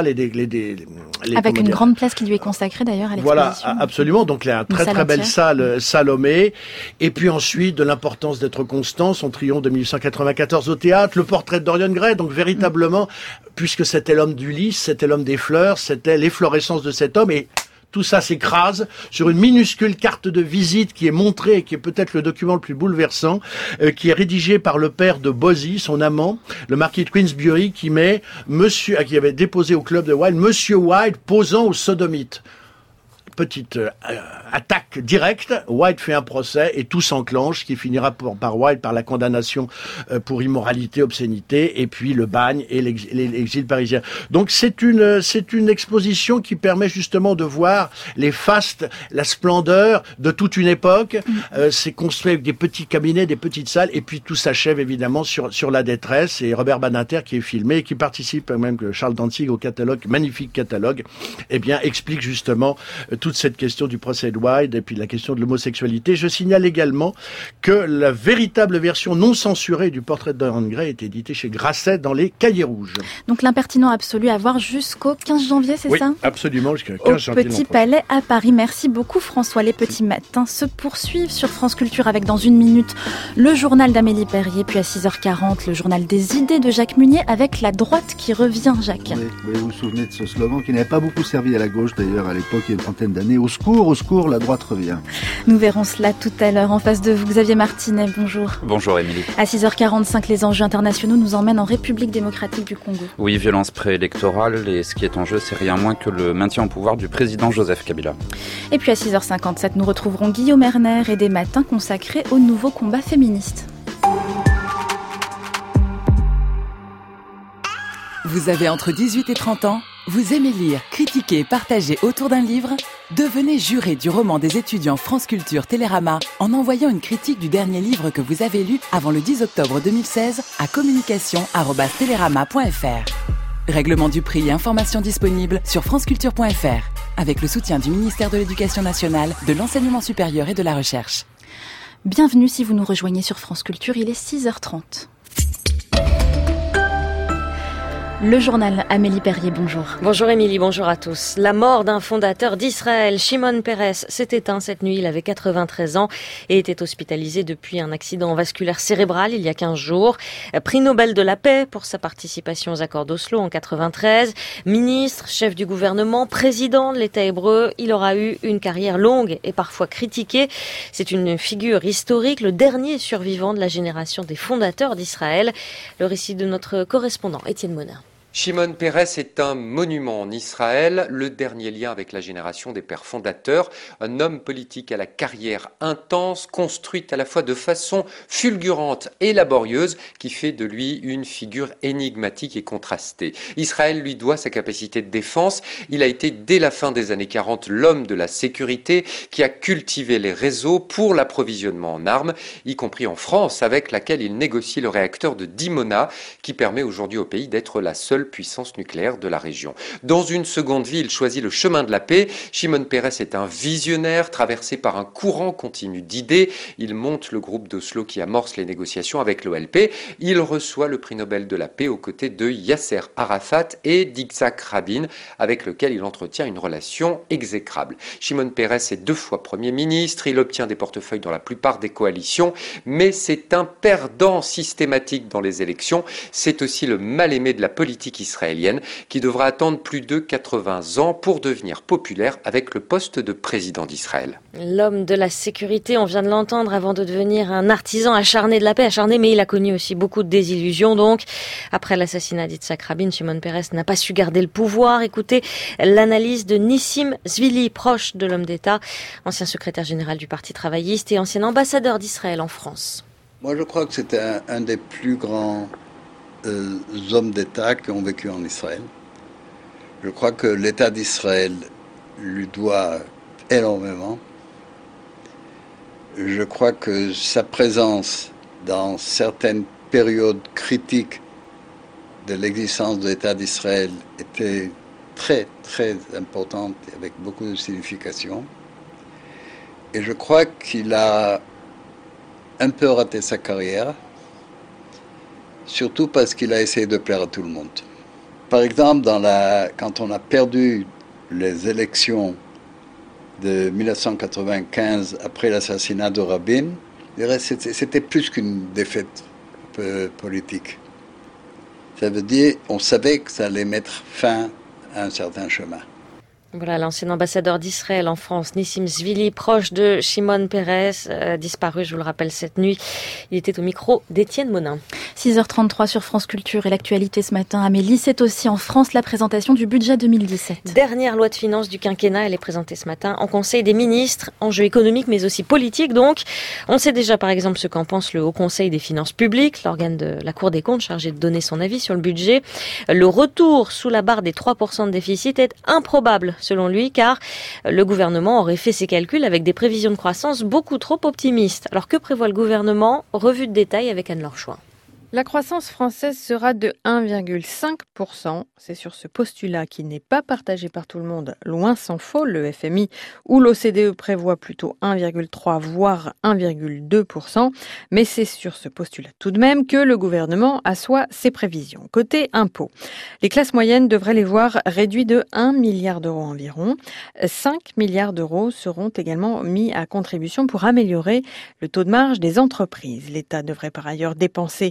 Avec une grande place qui lui est consacrée d'ailleurs à l'exposition. Voilà, absolument. Donc il y a une très belle salle Salomé. Et puis ensuite, de l'importance d'être constant, son triomphe de 1894 au théâtre, le portrait de Dorian Gray. Donc véritablement, puisque c'était l'homme d'Ulysse, c'était l'homme des fleurs, c'était l'efflorescence de cet homme, et tout ça s'écrase sur une minuscule carte de visite qui est montrée, et qui est peut-être le document le plus bouleversant, qui est rédigé par le père de Bosie, son amant, le marquis de Queensbury, qui avait déposé au club de Wilde Monsieur Wilde posant au sodomite. petite attaque directe. White fait un procès et tout s'enclenche, qui finira par White par la condamnation pour immoralité, obscénité, et puis le bagne et l'exil parisien. Donc c'est une exposition qui permet justement de voir les fastes, la splendeur de toute une époque. C'est construit avec des petits cabinets, des petites salles, et puis tout s'achève évidemment sur la détresse. Et Robert Badinter, qui est filmé et qui participe même que Charles Dantzig au catalogue, magnifique catalogue, eh bien explique justement toute cette question du procès de White et puis la question de l'homosexualité. Je signale également que la véritable version non censurée du portrait de Dorian Gray est éditée chez Grasset dans les Cahiers rouges. Donc l'impertinent absolu à voir jusqu'au 15 janvier, c'est ça ? Oui, absolument, jusqu'au 15 janvier. Au Petit Palais à Paris. Merci beaucoup François. Les petits matins se poursuivent sur France Culture avec dans une minute le journal d'Amélie Perrier, puis à 6h40 le journal des idées de Jacques Munier avec la droite qui revient, Jacques. Oui, vous vous souvenez de ce slogan qui n'avait pas beaucoup servi à la gauche d'ailleurs à l'époque, il y a une trentaine d'années. Au secours, la droite revient. Nous verrons cela tout à l'heure. En face de vous, Xavier Martinet, bonjour. Bonjour Émilie. À 6h45, les enjeux internationaux nous emmènent en République démocratique du Congo. Oui, violence préélectorale, et ce qui est en jeu, c'est rien moins que le maintien au pouvoir du président Joseph Kabila. Et puis à 6h57, nous retrouverons Guillaume Erner et des matins consacrés au nouveau combat féministe. Vous avez entre 18 et 30 ans ? Vous aimez lire, critiquer et partager autour d'un livre ? Devenez juré du roman des étudiants France Culture Télérama en envoyant une critique du dernier livre que vous avez lu avant le 10 octobre 2016 à communication@telerama.fr. Règlement du prix et informations disponibles sur franceculture.fr avec le soutien du ministère de l'Éducation nationale, de l'enseignement supérieur et de la recherche. Bienvenue si vous nous rejoignez sur France Culture, il est 6h30. Le journal Amélie Perrier, bonjour. Bonjour Émilie, bonjour à tous. La mort d'un fondateur d'Israël, Shimon Peres, s'est éteint cette nuit. Il avait 93 ans et était hospitalisé depuis un accident vasculaire cérébral il y a 15 jours. Prix Nobel de la paix pour sa participation aux accords d'Oslo en 93. Ministre, chef du gouvernement, président de l'État hébreu, il aura eu une carrière longue et parfois critiquée. C'est une figure historique, le dernier survivant de la génération des fondateurs d'Israël. Le récit de notre correspondant Étienne Monin. Shimon Peres est un monument en Israël, le dernier lien avec la génération des pères fondateurs, un homme politique à la carrière intense, construite à la fois de façon fulgurante et laborieuse, qui fait de lui une figure énigmatique et contrastée. Israël lui doit sa capacité de défense. Il a été dès la fin des années 40 l'homme de la sécurité qui a cultivé les réseaux pour l'approvisionnement en armes, y compris en France, avec laquelle il négocie le réacteur de Dimona, qui permet aujourd'hui au pays d'être la seule puissance nucléaire de la région. Dans une seconde vie, il choisit le chemin de la paix. Shimon Peres est un visionnaire traversé par un courant continu d'idées. Il monte le groupe d'Oslo qui amorce les négociations avec l'OLP. Il reçoit le prix Nobel de la paix aux côtés de Yasser Arafat et d'Yitzhak Rabin, avec lequel il entretient une relation exécrable. Shimon Peres est 2 fois Premier ministre. Il obtient des portefeuilles dans la plupart des coalitions, mais c'est un perdant systématique dans les élections. C'est aussi le mal-aimé de la politique israélienne qui devra attendre plus de 80 ans pour devenir populaire avec le poste de président d'Israël. L'homme de la sécurité, on vient de l'entendre, avant de devenir un artisan acharné de la paix, mais il a connu aussi beaucoup de désillusions. Donc, après l'assassinat d'Yitzhak Rabin, Shimon Peres n'a pas su garder le pouvoir. Écoutez l'analyse de Nissim Zvili, proche de l'homme d'État, ancien secrétaire général du Parti travailliste et ancien ambassadeur d'Israël en France. Moi, je crois que c'était un des plus grands hommes d'État qui ont vécu en Israël. Je crois que l'État d'Israël lui doit énormément. Je crois que sa présence dans certaines périodes critiques de l'existence de l'État d'Israël était très, très importante, avec beaucoup de signification. Et je crois qu'il a un peu raté sa carrière, surtout parce qu'il a essayé de plaire à tout le monde. Par exemple, quand on a perdu les élections de 1995 après l'assassinat de Rabin, c'était plus qu'une défaite politique. Ça veut dire qu'on savait que ça allait mettre fin à un certain chemin. Voilà l'ancien ambassadeur d'Israël en France, Nissim Zvili, proche de Shimon Peres, disparu, je vous le rappelle, cette nuit. Il était au micro d'Étienne Monin. 6h33 sur France Culture et l'actualité ce matin. Amélie, c'est aussi en France la présentation du budget 2017. Dernière loi de finances du quinquennat, elle est présentée ce matin en Conseil des ministres. Enjeux économiques mais aussi politiques donc. On sait déjà par exemple ce qu'en pense le Haut Conseil des finances publiques, l'organe de la Cour des comptes chargé de donner son avis sur le budget. Le retour sous la barre des 3% de déficit est improbable selon lui car le gouvernement aurait fait ses calculs avec des prévisions de croissance beaucoup trop optimistes. Alors que prévoit le gouvernement ? Revue de détail avec Anne-Laure Chouin. La croissance française sera de 1,5%. C'est sur ce postulat qui n'est pas partagé par tout le monde. Loin s'en faut, le FMI ou l'OCDE prévoit plutôt 1,3 voire 1,2%. Mais c'est sur ce postulat tout de même que le gouvernement assoit ses prévisions. Côté impôts, les classes moyennes devraient les voir réduits de 1 milliard d'euros environ. 5 milliards d'euros seront également mis à contribution pour améliorer le taux de marge des entreprises. L'État devrait par ailleurs dépenser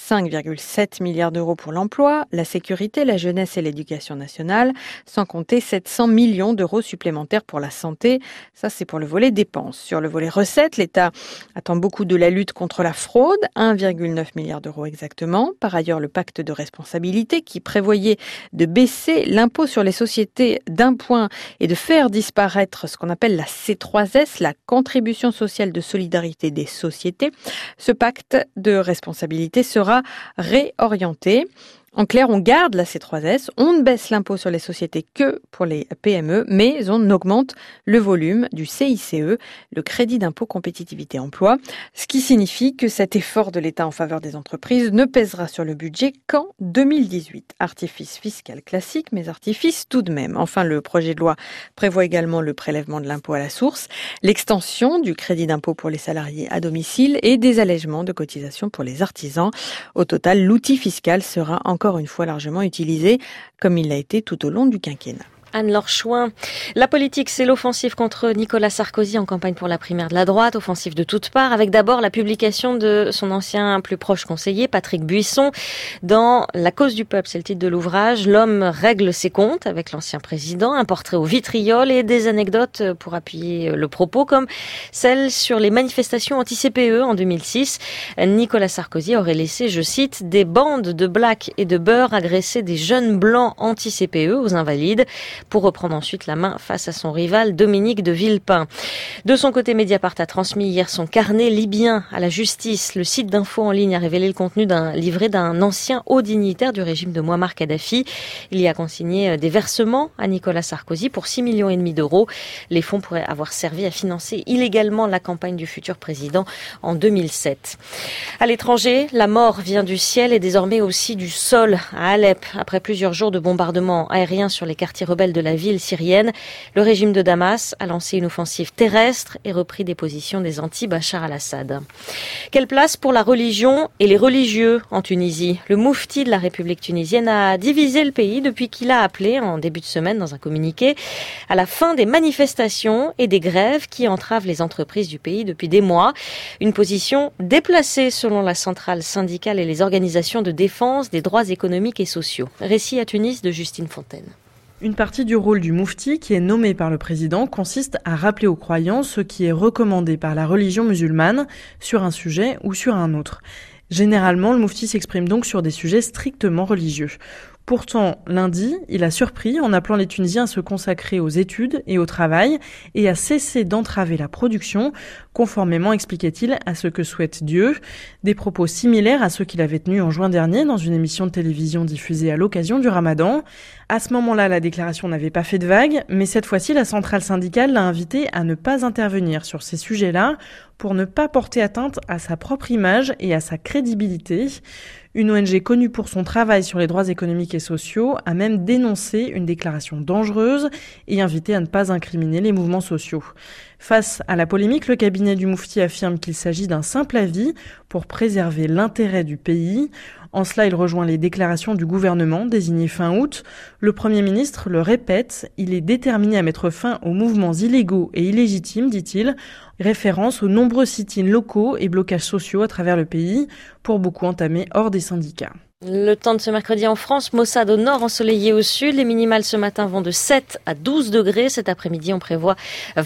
5,7 milliards d'euros pour l'emploi, la sécurité, la jeunesse et l'éducation nationale, sans compter 700 millions d'euros supplémentaires pour la santé. Ça, c'est pour le volet dépenses. Sur le volet recettes, l'État attend beaucoup de la lutte contre la fraude, 1,9 milliard d'euros exactement. Par ailleurs, le pacte de responsabilité qui prévoyait de baisser l'impôt sur les sociétés d'un point et de faire disparaître ce qu'on appelle la C3S, la contribution sociale de solidarité des sociétés. Ce pacte de responsabilité sera réorienté. En clair, on garde la C3S, on ne baisse l'impôt sur les sociétés que pour les PME, mais on augmente le volume du CICE, le crédit d'impôt compétitivité emploi, ce qui signifie que cet effort de l'État en faveur des entreprises ne pèsera sur le budget qu'en 2018. Artifice fiscal classique, mais artifice tout de même. Enfin, le projet de loi prévoit également le prélèvement de l'impôt à la source, l'extension du crédit d'impôt pour les salariés à domicile et des allègements de cotisations pour les artisans. Au total, l'outil fiscal sera encore une fois largement utilisé, comme il l'a été tout au long du quinquennat. Anne-Laure Chouin. La politique, c'est l'offensive contre Nicolas Sarkozy en campagne pour la primaire de la droite, offensive de toutes parts, avec d'abord la publication de son ancien plus proche conseiller, Patrick Buisson, dans La cause du peuple, c'est le titre de l'ouvrage. L'homme règle ses comptes avec l'ancien président, un portrait au vitriol et des anecdotes pour appuyer le propos, comme celle sur les manifestations anti-CPE en 2006. Nicolas Sarkozy aurait laissé, je cite, des bandes de blacks et de beurre agresser des jeunes blancs anti-CPE aux Invalides, pour reprendre ensuite la main face à son rival Dominique de Villepin. De son côté, Mediapart a transmis hier son carnet libyen à la justice. Le site d'info en ligne a révélé le contenu d'un livret d'un ancien haut dignitaire du régime de Mouammar Kadhafi. Il y a consigné des versements à Nicolas Sarkozy pour 6,5 millions d'euros. Les fonds pourraient avoir servi à financer illégalement la campagne du futur président en 2007. À l'étranger, la mort vient du ciel et désormais aussi du sol à Alep. Après plusieurs jours de bombardements aériens sur les quartiers rebelles de la ville syrienne, le régime de Damas a lancé une offensive terrestre et repris des positions des anti-Bachar al-Assad. Quelle place pour la religion et les religieux en Tunisie ? Le moufti de la République tunisienne a divisé le pays depuis qu'il a appelé en début de semaine dans un communiqué à la fin des manifestations et des grèves qui entravent les entreprises du pays depuis des mois. Une position déplacée selon la centrale syndicale et les organisations de défense des droits économiques et sociaux. Récit à Tunis de Justine Fontaine. Une partie du rôle du moufti, qui est nommé par le président, consiste à rappeler aux croyants ce qui est recommandé par la religion musulmane sur un sujet ou sur un autre. Généralement, le moufti s'exprime donc sur des sujets strictement religieux. Pourtant, lundi, il a surpris en appelant les Tunisiens à se consacrer aux études et au travail et à cesser d'entraver la production, conformément, expliquait-il, à ce que souhaite Dieu. Des propos similaires à ceux qu'il avait tenus en juin dernier dans une émission de télévision diffusée à l'occasion du Ramadan. À ce moment-là, la déclaration n'avait pas fait de vague, mais cette fois-ci, la centrale syndicale l'a invité à ne pas intervenir sur ces sujets-là pour ne pas porter atteinte à sa propre image et à sa crédibilité. Une ONG connue pour son travail sur les droits économiques et sociaux a même dénoncé une déclaration dangereuse et invité à ne pas incriminer les mouvements sociaux. Face à la polémique, le cabinet du moufti affirme qu'il s'agit d'un simple avis pour préserver l'intérêt du pays. En cela, il rejoint les déclarations du gouvernement désigné fin août. Le Premier ministre le répète, il est déterminé à mettre fin aux mouvements illégaux et illégitimes, dit-il, référence aux nombreux sit-ins locaux et blocages sociaux à travers le pays, pour beaucoup entamés hors des syndicats. Le temps de ce mercredi en France, Maussade au nord, ensoleillé au sud. Les minimales ce matin vont de 7 à 12 degrés. Cet après-midi, on prévoit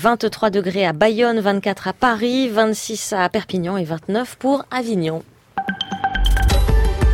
23 degrés à Bayonne, 24 à Paris, 26 à Perpignan et 29 pour Avignon.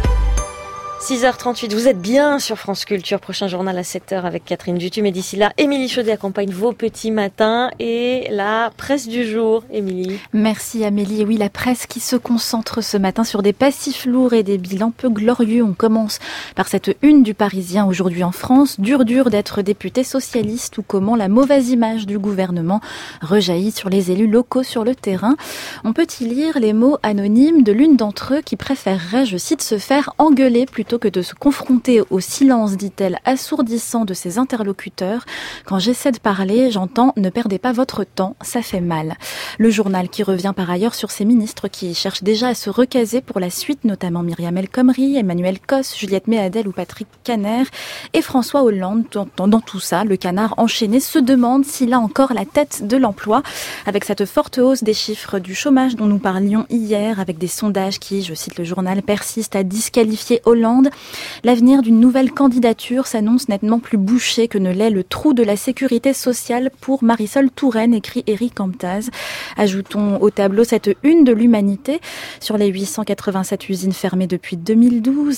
6h38, vous êtes bien sur France Culture. Prochain journal à 7h avec Catherine Dutum. Et d'ici là, Émilie Chaudet accompagne vos petits matins et la presse du jour. Émilie. Merci Amélie. Et oui, la presse qui se concentre ce matin sur des passifs lourds et des bilans peu glorieux. On commence par cette une du Parisien aujourd'hui en France. Dur d'être député socialiste ou comment la mauvaise image du gouvernement rejaillit sur les élus locaux sur le terrain. On peut y lire les mots anonymes de l'une d'entre eux qui préférerait, je cite, se faire engueuler plutôt que de se confronter au silence, dit-elle, assourdissant de ses interlocuteurs. Quand j'essaie de parler, j'entends « ne perdez pas votre temps, ça fait mal ». Le journal qui revient par ailleurs sur ses ministres qui cherchent déjà à se recaser pour la suite, notamment Myriam El Khomri, Emmanuel Cos, Juliette Méadel ou Patrick Caner et François Hollande. Dans tout ça, le canard enchaîné se demande s'il a encore la tête de l'emploi. Avec cette forte hausse des chiffres du chômage dont nous parlions hier, avec des sondages qui, je cite le journal, persistent à disqualifier Hollande, l'avenir d'une nouvelle candidature s'annonce nettement plus bouché que ne l'est le trou de la sécurité sociale pour Marisol Touraine, écrit Éric Camptaz. Ajoutons au tableau cette une de l'Humanité. Sur les 887 usines fermées depuis 2012,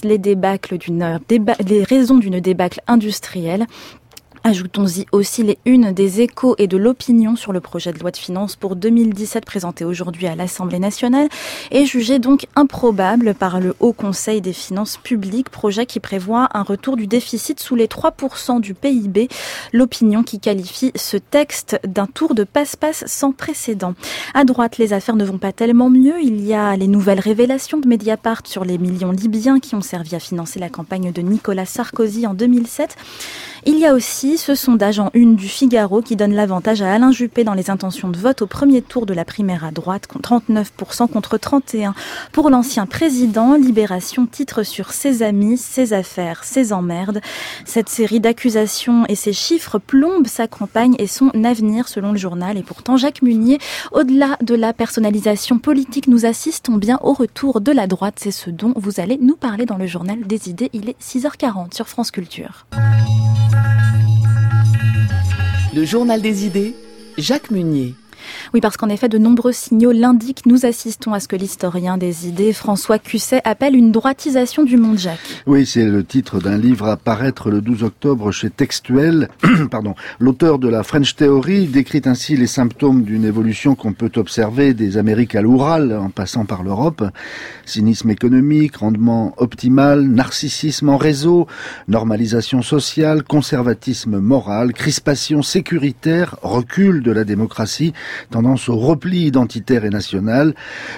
les raisons d'une débâcle industrielle. Ajoutons-y aussi les unes des Échos et de l'Opinion sur le projet de loi de finances pour 2017 présenté aujourd'hui à l'Assemblée nationale et jugé donc improbable par le Haut Conseil des finances publiques, projet qui prévoit un retour du déficit sous les 3% du PIB. L'Opinion qui qualifie ce texte d'un tour de passe-passe sans précédent. À droite, les affaires ne vont pas tellement mieux. Il y a les nouvelles révélations de Mediapart sur les millions libyens qui ont servi à financer la campagne de Nicolas Sarkozy en 2007. Il y a aussi ce sondage en une du Figaro qui donne l'avantage à Alain Juppé dans les intentions de vote au premier tour de la primaire à droite, 39% contre 31% pour l'ancien président. Libération titre sur ses amis, ses affaires, ses emmerdes. Cette série d'accusations et ces chiffres plombent sa campagne et son avenir selon le journal. Et pourtant, Jacques Munier, au-delà de la personnalisation politique, nous assistons bien au retour de la droite. C'est ce dont vous allez nous parler dans le journal des idées. Il est 6h40 sur France Culture. Le journal des idées, Jacques Munier. Oui, parce qu'en effet, de nombreux signaux l'indiquent. Nous assistons à ce que l'historien des idées, François Cusset, appelle une droitisation du monde, Jacques. Oui, c'est le titre d'un livre à paraître le 12 octobre chez Textuel. L'auteur de la French Theory décrit ainsi les symptômes d'une évolution qu'on peut observer des Amériques à l'Oural, en passant par l'Europe. Cynisme économique, rendement optimal, narcissisme en réseau, normalisation sociale, conservatisme moral, crispation sécuritaire, recul de la démocratie, tendance au repli identitaire et national,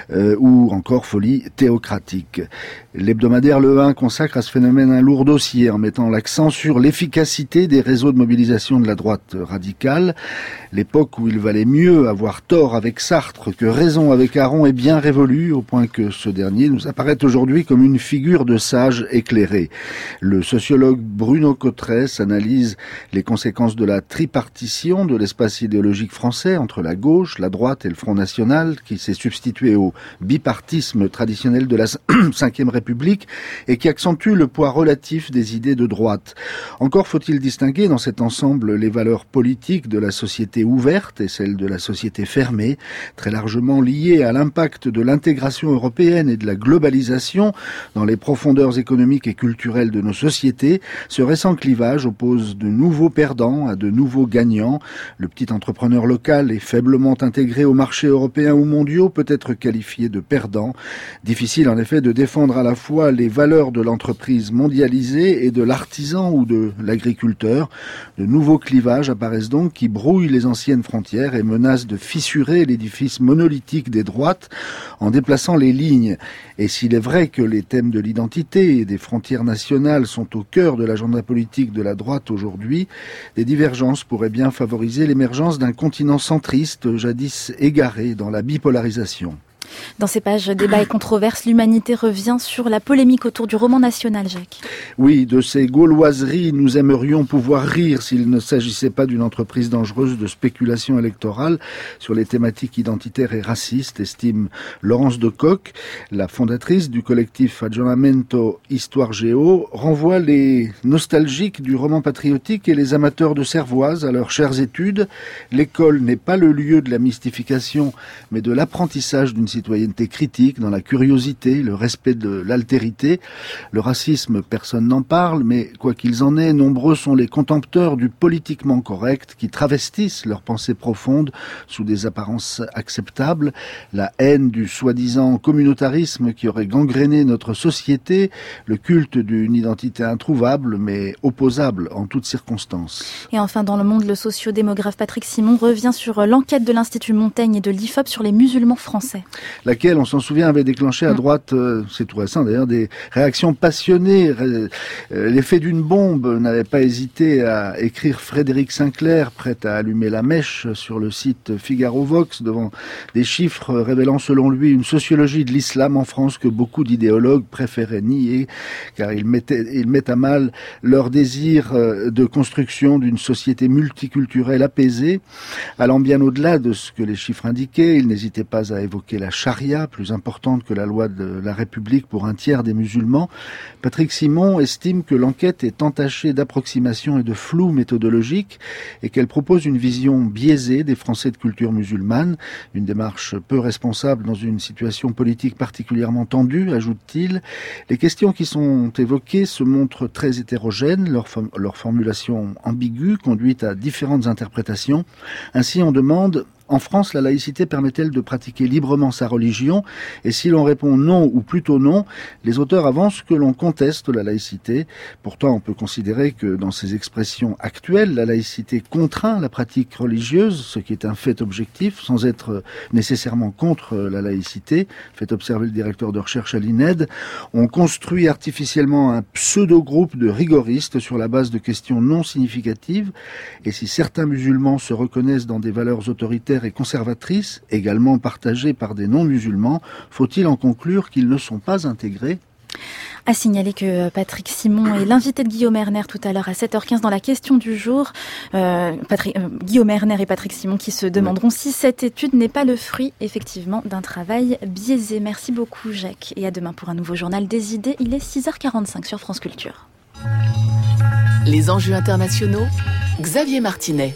ou encore folie théocratique. L'hebdomadaire Le 1 consacre à ce phénomène un lourd dossier en mettant l'accent sur l'efficacité des réseaux de mobilisation de la droite radicale. L'époque où il valait mieux avoir tort avec Sartre que raison avec Aron est bien révolue, au point que ce dernier nous apparaît aujourd'hui comme une figure de sage éclairé. Le sociologue Bruno Cotresse analyse les conséquences de la tripartition de l'espace idéologique français entre la gauche, la droite et le Front National, qui s'est substitué au bipartisme traditionnel de la Ve République et qui accentue le poids relatif des idées de droite. Encore faut-il distinguer dans cet ensemble les valeurs politiques de la société ouverte et celles de la société fermée, très largement liées à l'impact de l'intégration européenne et de la globalisation dans les profondeurs économiques et culturelles de nos sociétés. Ce récent clivage oppose de nouveaux perdants à de nouveaux gagnants. Le petit entrepreneur local est faiblement intégré aux marchés européens ou mondiaux peut être qualifié de perdant. Difficile en effet de défendre à la fois les valeurs de l'entreprise mondialisée et de l'artisan ou de l'agriculteur. De nouveaux clivages apparaissent donc qui brouillent les anciennes frontières et menacent de fissurer l'édifice monolithique des droites en déplaçant les lignes. Et s'il est vrai que les thèmes de l'identité et des frontières nationales sont au cœur de l'agenda politique de la droite aujourd'hui, des divergences pourraient bien favoriser l'émergence d'un continent centriste jadis égaré dans la bipolarisation. Dans ces pages débats et controverses, l'Humanité revient sur la polémique autour du roman national, Jacques. Oui, de ces gauloiseries, nous aimerions pouvoir rire s'il ne s'agissait pas d'une entreprise dangereuse de spéculation électorale sur les thématiques identitaires et racistes, estime Laurence de Coq, la fondatrice du collectif Aggiornamento Histoire Géo, renvoie les nostalgiques du roman patriotique et les amateurs de Cervoise à leurs chères études. L'école n'est pas le lieu de la mystification, mais de l'apprentissage d'une citoyenneté critique, dans la curiosité, le respect de l'altérité. Le racisme, personne n'en parle, mais quoi qu'ils en aient, nombreux sont les contempteurs du politiquement correct qui travestissent leurs pensées profondes sous des apparences acceptables. La haine du soi-disant communautarisme qui aurait gangréné notre société, le culte d'une identité introuvable mais opposable en toutes circonstances. Et enfin, dans Le Monde, le sociodémographe Patrick Simon revient sur l'enquête de l'Institut Montaigne et de l'IFOP sur les musulmans français. Laquelle, on s'en souvient, avait déclenché à droite, c'est tout récent d'ailleurs, des réactions passionnées. L'effet d'une bombe. N'avait pas hésité à écrire Frédéric Sinclair, prêt à allumer la mèche sur le site Figaro Vox, devant des chiffres révélant selon lui une sociologie de l'islam en France que beaucoup d'idéologues préféraient nier, car ils mettent à mal leur désir de construction d'une société multiculturelle apaisée. Allant bien au-delà de ce que les chiffres indiquaient, il n'hésitait pas à évoquer la charia, plus importante que la loi de la République pour un tiers des musulmans. Patrick Simon estime que l'enquête est entachée d'approximations et de flou méthodologique et qu'elle propose une vision biaisée des Français de culture musulmane, une démarche peu responsable dans une situation politique particulièrement tendue, ajoute-t-il. Les questions qui sont évoquées se montrent très hétérogènes, leur formulation ambiguë conduit à différentes interprétations. Ainsi, on demande: en France, la laïcité permet-elle de pratiquer librement sa religion? Et si l'on répond non, ou plutôt non, les auteurs avancent que l'on conteste la laïcité. Pourtant, on peut considérer que dans ces expressions actuelles, la laïcité contraint la pratique religieuse, ce qui est un fait objectif, sans être nécessairement contre la laïcité, fait observer le directeur de recherche à l'INED. On construit artificiellement un pseudo-groupe de rigoristes sur la base de questions non significatives. Et si certains musulmans se reconnaissent dans des valeurs autoritaires et conservatrices, également partagées par des non-musulmans, faut-il en conclure qu'ils ne sont pas intégrés? À signaler que Patrick Simon est l'invité de Guillaume Erner tout à l'heure à 7h15 dans la question du jour. Guillaume Erner et Patrick Simon qui se demanderont si cette étude n'est pas le fruit effectivement d'un travail biaisé. Merci beaucoup Jacques et à demain pour un nouveau journal des idées. Il est 6h45 sur France Culture. Les enjeux internationaux, Xavier Martinet.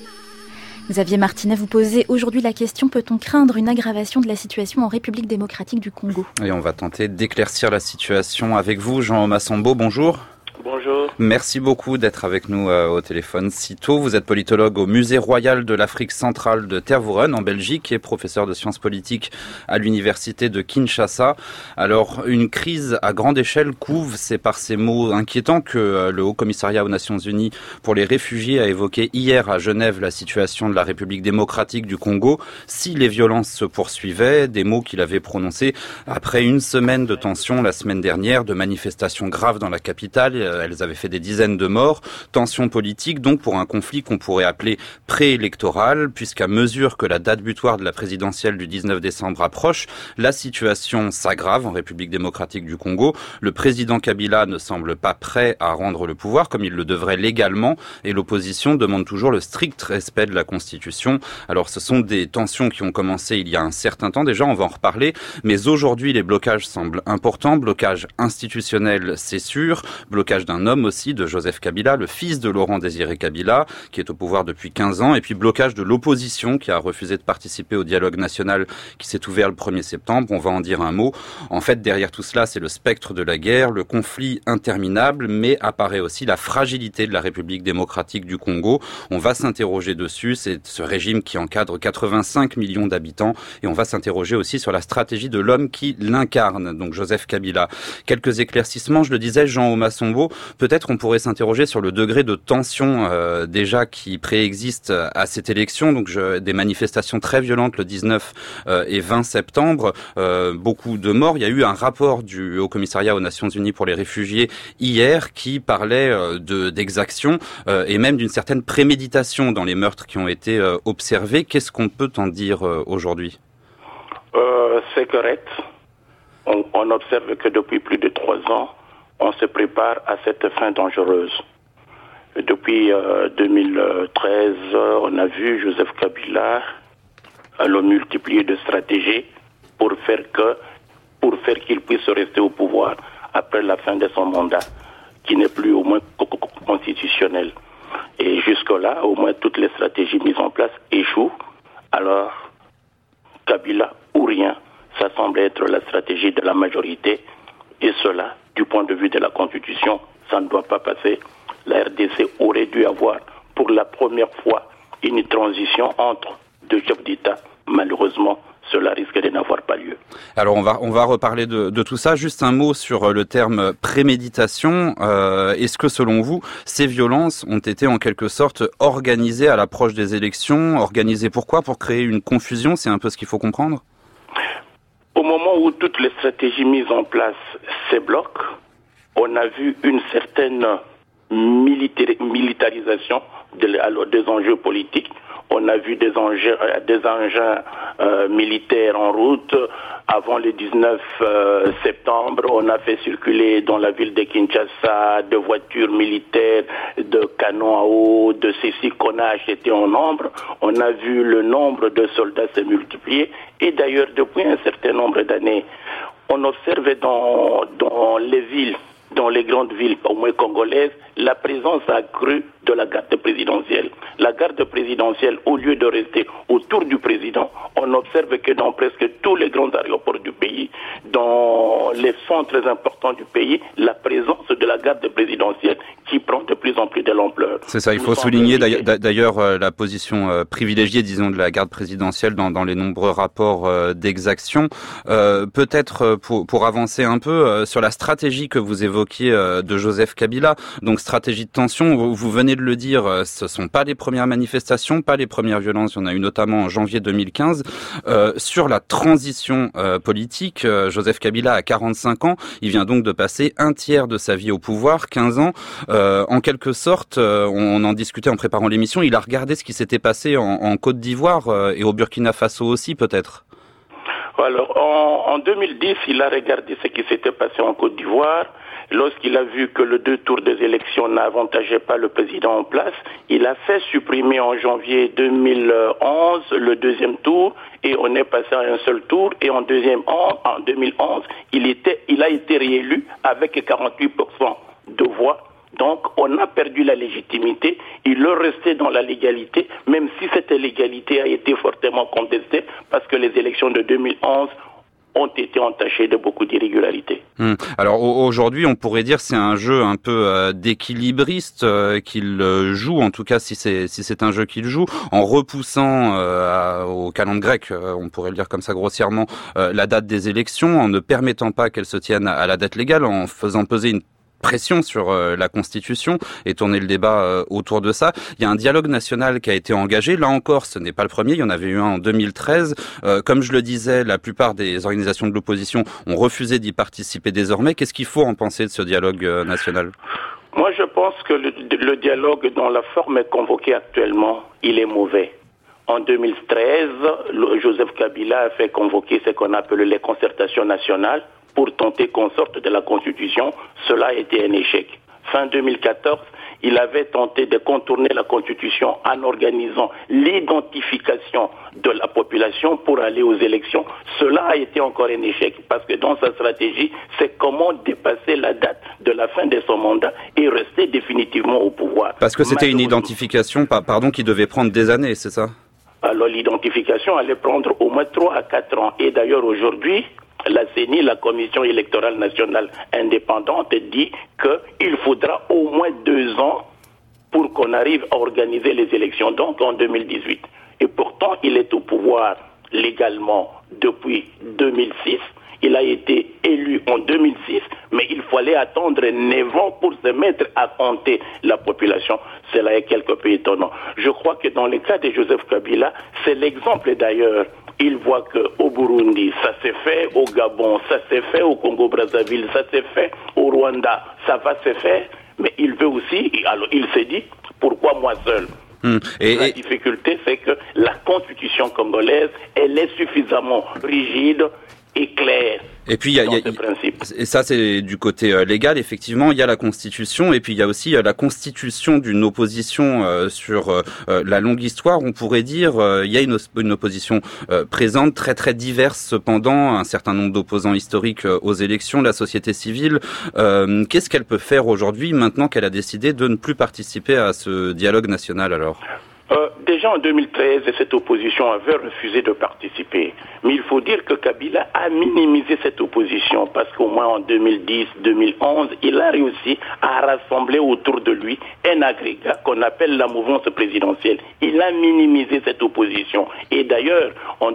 Xavier Martinet, vous posez aujourd'hui la question: peut-on craindre une aggravation de la situation en République démocratique du Congo? Et on va tenter d'éclaircir la situation avec vous, Jean Massambo. Bonjour. Bonjour. Merci beaucoup d'être avec nous au téléphone si tôt. Vous êtes politologue au Musée royal de l'Afrique centrale de Tervuren en Belgique et professeur de sciences politiques à l'université de Kinshasa. Alors, une crise à grande échelle couve, c'est par ces mots inquiétants que le Haut Commissariat aux Nations Unies pour les réfugiés a évoqué hier à Genève la situation de la République démocratique du Congo. Si les violences se poursuivaient, des mots qu'il avait prononcés après une semaine de tensions la semaine dernière, de manifestations graves dans la capitale. Elles avaient fait des dizaines de morts, tensions politiques donc pour un conflit qu'on pourrait appeler préélectoral, puisqu'à mesure que la date butoir de la présidentielle du 19 décembre approche, la situation s'aggrave en République démocratique du Congo. Le président Kabila ne semble pas prêt à rendre le pouvoir comme il le devrait légalement et l'opposition demande toujours le strict respect de la Constitution. Alors ce sont des tensions qui ont commencé il y a un certain temps déjà, on va en reparler, mais aujourd'hui les blocages semblent importants, blocage institutionnel c'est sûr, blocage d'un homme aussi, de Joseph Kabila, le fils de Laurent Désiré Kabila, qui est au pouvoir depuis 15 ans, et puis blocage de l'opposition qui a refusé de participer au dialogue national qui s'est ouvert le 1er septembre. On va en dire un mot. En fait, derrière tout cela, c'est le spectre de la guerre, le conflit interminable, mais apparaît aussi la fragilité de la République démocratique du Congo. On va s'interroger dessus, c'est ce régime qui encadre 85 millions d'habitants, et on va s'interroger aussi sur la stratégie de l'homme qui l'incarne, donc Joseph Kabila. Quelques éclaircissements, je le disais, Jean Massambo. Peut-être on pourrait s'interroger sur le degré de tension déjà qui préexiste à cette élection. Donc des manifestations très violentes le 19 et 20 septembre, beaucoup de morts. Il y a eu un rapport du Haut Commissariat aux Nations Unies pour les réfugiés hier qui parlait d'exactions et même d'une certaine préméditation dans les meurtres qui ont été observés. Qu'est-ce qu'on peut en dire aujourd'hui? C'est correct. On observe que depuis plus de 3 ans, on se prépare à cette fin dangereuse. Depuis 2013, on a vu Joseph Kabila multiplier de stratégies pour faire qu'il puisse rester au pouvoir après la fin de son mandat, qui n'est plus au moins constitutionnel. Et jusque-là, au moins toutes les stratégies mises en place échouent. Alors, Kabila ou rien, Ça semble être la stratégie de la majorité. Et cela, du point de vue de la Constitution, ça ne doit pas passer. La RDC aurait dû avoir, pour la première fois, une transition entre deux chefs d'État. Malheureusement, cela risque de n'avoir pas lieu. Alors on va reparler de tout ça. Juste un mot sur le terme préméditation. Est-ce que selon vous, ces violences ont été en quelque sorte organisées à l'approche des élections? Organisées pourquoi? Pour créer une confusion? C'est un peu ce qu'il faut comprendre? Au moment où toutes les stratégies mises en place se bloquent, on a vu une certaine militarisation des enjeux politiques. On a vu des engins militaires en route. Avant le 19 septembre, on a fait circuler dans la ville de Kinshasa de voitures militaires, de canons à eau, de ceci qu'on a acheté en nombre. On a vu le nombre de soldats se multiplier. Et d'ailleurs, depuis un certain nombre d'années, on observe dans les villes, dans les grandes villes, au moins congolaises, la présence accrue de la garde présidentielle. La garde présidentielle, au lieu de rester autour du président, on observe que dans presque tous les grands aéroports du pays, dans les centres importants du pays, la présence de la garde présidentielle qui prend de plus en plus de l'ampleur. C'est ça, il faut souligner d'ailleurs la position privilégiée, disons, de la garde présidentielle dans les nombreux rapports d'exaction. Peut-être pour avancer un peu sur la stratégie que vous évoquiez de Joseph Kabila, donc stratégie de tension, vous venez de le dire, ce sont pas les premières manifestations, pas les premières violences, il y en a eu notamment en janvier 2015. Sur la transition politique, Joseph Kabila a 45 ans, il vient donc de passer un tiers de sa vie au pouvoir, 15 ans. En quelque sorte, on en discutait en préparant l'émission, il a regardé ce qui s'était passé en Côte d'Ivoire et au Burkina Faso aussi peut-être. Alors, en 2010, il a regardé ce qui s'était passé en Côte d'Ivoire. Lorsqu'il a vu que le 2 tours des élections n'avantageaient pas le président en place, il a fait supprimer en janvier 2011 le deuxième tour et on est passé à un seul tour. Et en 2011, il a été réélu avec 48% de voix. Donc, on a perdu la légitimité. Il est resté dans la légalité, même si cette légalité a été fortement contestée parce que les élections de 2011 ont été entachées de beaucoup d'irrégularités. Alors aujourd'hui, on pourrait dire que c'est un jeu un peu d'équilibriste qu'il joue, en tout cas si c'est un jeu qu'il joue, en repoussant au calendrier grec, on pourrait le dire comme ça grossièrement, la date des élections, en ne permettant pas qu'elles se tiennent à la date légale, en faisant peser une pression sur la Constitution et tourner le débat autour de ça. Il y a un dialogue national qui a été engagé. Là encore, ce n'est pas le premier. Il y en avait eu un en 2013. Comme je le disais, la plupart des organisations de l'opposition ont refusé d'y participer désormais. Qu'est-ce qu'il faut en penser de ce dialogue national ? Moi, je pense que le dialogue dans la forme convoquée actuellement, il est mauvais. En 2013, Joseph Kabila a fait convoquer ce qu'on appelle les concertations nationales pour tenter qu'on sorte de la Constitution. Cela a été un échec. Fin 2014, il avait tenté de contourner la Constitution en organisant l'identification de la population pour aller aux élections. Cela a été encore un échec parce que dans sa stratégie, c'est comment dépasser la date de la fin de son mandat et rester définitivement au pouvoir. Parce que c'était une identification, qui devait prendre des années, c'est ça ? Alors l'identification allait prendre au moins 3 à 4 ans. Et d'ailleurs aujourd'hui, la CENI, la Commission électorale nationale indépendante, dit qu'il faudra au moins 2 ans pour qu'on arrive à organiser les élections, donc en 2018. Et pourtant, il est au pouvoir légalement depuis 2006. Il a été élu en 2006, mais il fallait attendre 9 ans pour se mettre à compter la population. Cela est quelque peu étonnant. Je crois que dans le cas de Joseph Kabila, c'est l'exemple d'ailleurs. Il voit qu'au Burundi, ça s'est fait, au Gabon, ça s'est fait, au Congo-Brazzaville, ça s'est fait, au Rwanda, ça va se faire, mais il veut aussi, alors il s'est dit, pourquoi moi seul ? La difficulté, c'est que la constitution congolaise, elle est suffisamment rigide et claire. Et puis et ça c'est du côté légal, effectivement, il y a la Constitution et puis il y a aussi la constitution d'une opposition sur la longue histoire. On pourrait dire il y a une opposition présente, très très diverse cependant, un certain nombre d'opposants historiques aux élections, la société civile. Qu'est-ce qu'elle peut faire aujourd'hui maintenant qu'elle a décidé de ne plus participer à ce dialogue national alors ? Déjà en 2013, cette opposition avait refusé de participer. Mais il faut dire que Kabila a minimisé cette opposition parce qu'au moins en 2010-2011, il a réussi à rassembler autour de lui un agrégat qu'on appelle la mouvance présidentielle. Il a minimisé cette opposition. Et d'ailleurs, en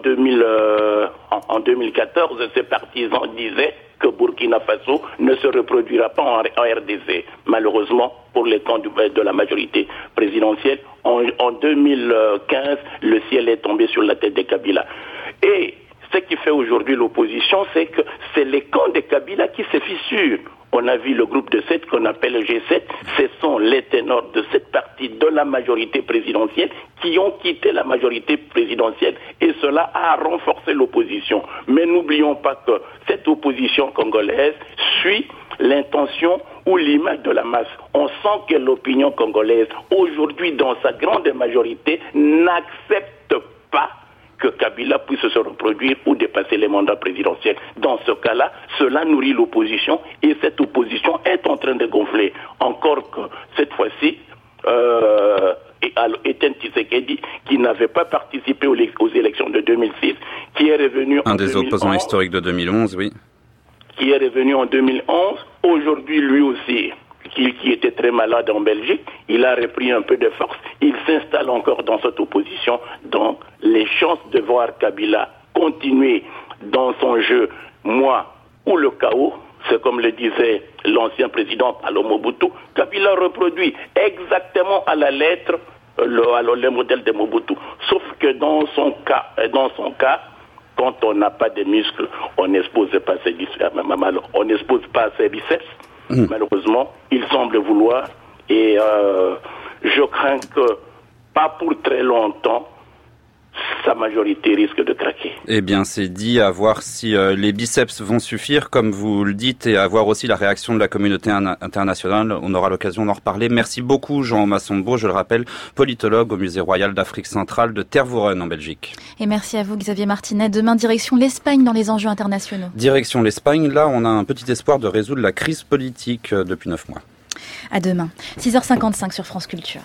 2014, ses partisans disaient que Burkina Faso ne se reproduira pas en RDC. Malheureusement, pour les camps de la majorité présidentielle, en 2015, le ciel est tombé sur la tête de Kabila. Et ce qui fait aujourd'hui l'opposition, c'est que c'est les camps de Kabila qui se fissurent. On a vu le groupe de 7 qu'on appelle le G7. Ce sont les ténors de cette partie de la majorité présidentielle qui ont quitté la majorité présidentielle et cela a renforcé l'opposition. Mais n'oublions pas que cette opposition congolaise suit l'intention ou l'image de la masse. On sent que l'opinion congolaise, aujourd'hui, dans sa grande majorité, n'accepte pas que Kabila puisse se reproduire ou dépasser les mandats présidentiels. Dans ce cas-là, cela nourrit l'opposition et cette opposition est en train de gonfler. Encore que cette fois-ci, Etienne Tshisekedi, qui n'avait pas participé aux élections de 2006, qui est revenu en 2011. Un des opposants historiques de 2011, oui. Qui est revenu en 2011. Aujourd'hui, lui aussi, qui était très malade en Belgique, il a repris un peu de force. Il s'installe encore dans cette opposition. Donc, les chances de voir Kabila continuer dans son jeu, moi ou le chaos, c'est comme le disait l'ancien président Palo Mobutu, Kabila reproduit exactement à la lettre le modèle de Mobutu. Sauf que dans son cas, quand on n'a pas de muscles, on n'expose pas ses biceps. Malheureusement, il semble vouloir et je crains que pas pour très longtemps, sa majorité risque de craquer. Eh bien, c'est dit, à voir si les biceps vont suffire, comme vous le dites, et à voir aussi la réaction de la communauté internationale. On aura l'occasion d'en reparler. Merci beaucoup, Jean Massombo, je le rappelle, politologue au Musée royal d'Afrique centrale de Tervuren, en Belgique. Et merci à vous, Xavier Martinet. Demain, direction l'Espagne dans les enjeux internationaux. Direction l'Espagne, là, on a un petit espoir de résoudre la crise politique depuis 9 mois. À demain, 6h55 sur France Culture.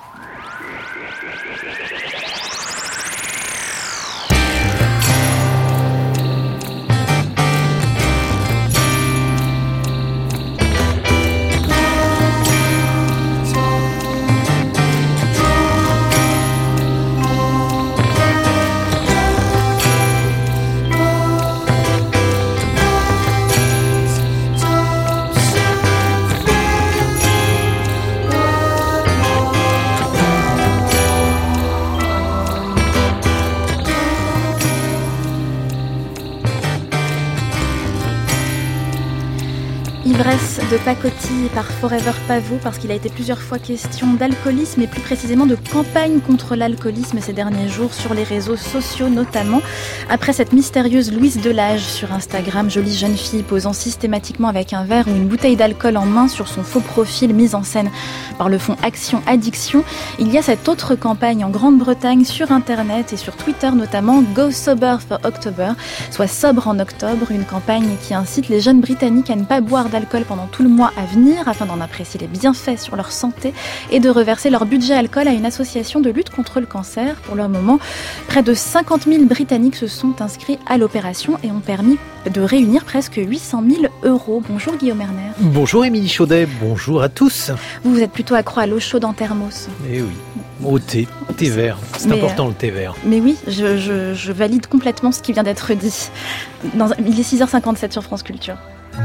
Ivresse de pacotille par Forever Pavot, parce qu'il a été plusieurs fois question d'alcoolisme et plus précisément de campagne contre l'alcoolisme ces derniers jours sur les réseaux sociaux notamment. Après cette mystérieuse Louise Delage sur Instagram, jolie jeune fille posant systématiquement avec un verre ou une bouteille d'alcool en main sur son faux profil mise en scène par le fonds Action Addiction, il y a cette autre campagne en Grande-Bretagne sur Internet et sur Twitter notamment, Go Sober for October, soit sobre en octobre, une campagne qui incite les jeunes Britanniques à ne pas boire d'alcool pendant tout le mois à venir afin d'en apprécier les bienfaits sur leur santé et de reverser leur budget alcool à une association de lutte contre le cancer. Pour le moment, près de 50 000 Britanniques se sont inscrits à l'opération et ont permis de réunir presque 800 000 €. Bonjour Guillaume Erner. Bonjour Émilie Chaudet, bonjour à tous. Vous êtes plutôt accro à l'eau chaude en thermos. Eh oui, au thé vert, c'est important le thé vert. Mais oui, je valide complètement ce qui vient d'être dit. Il est 6h57 sur France Culture.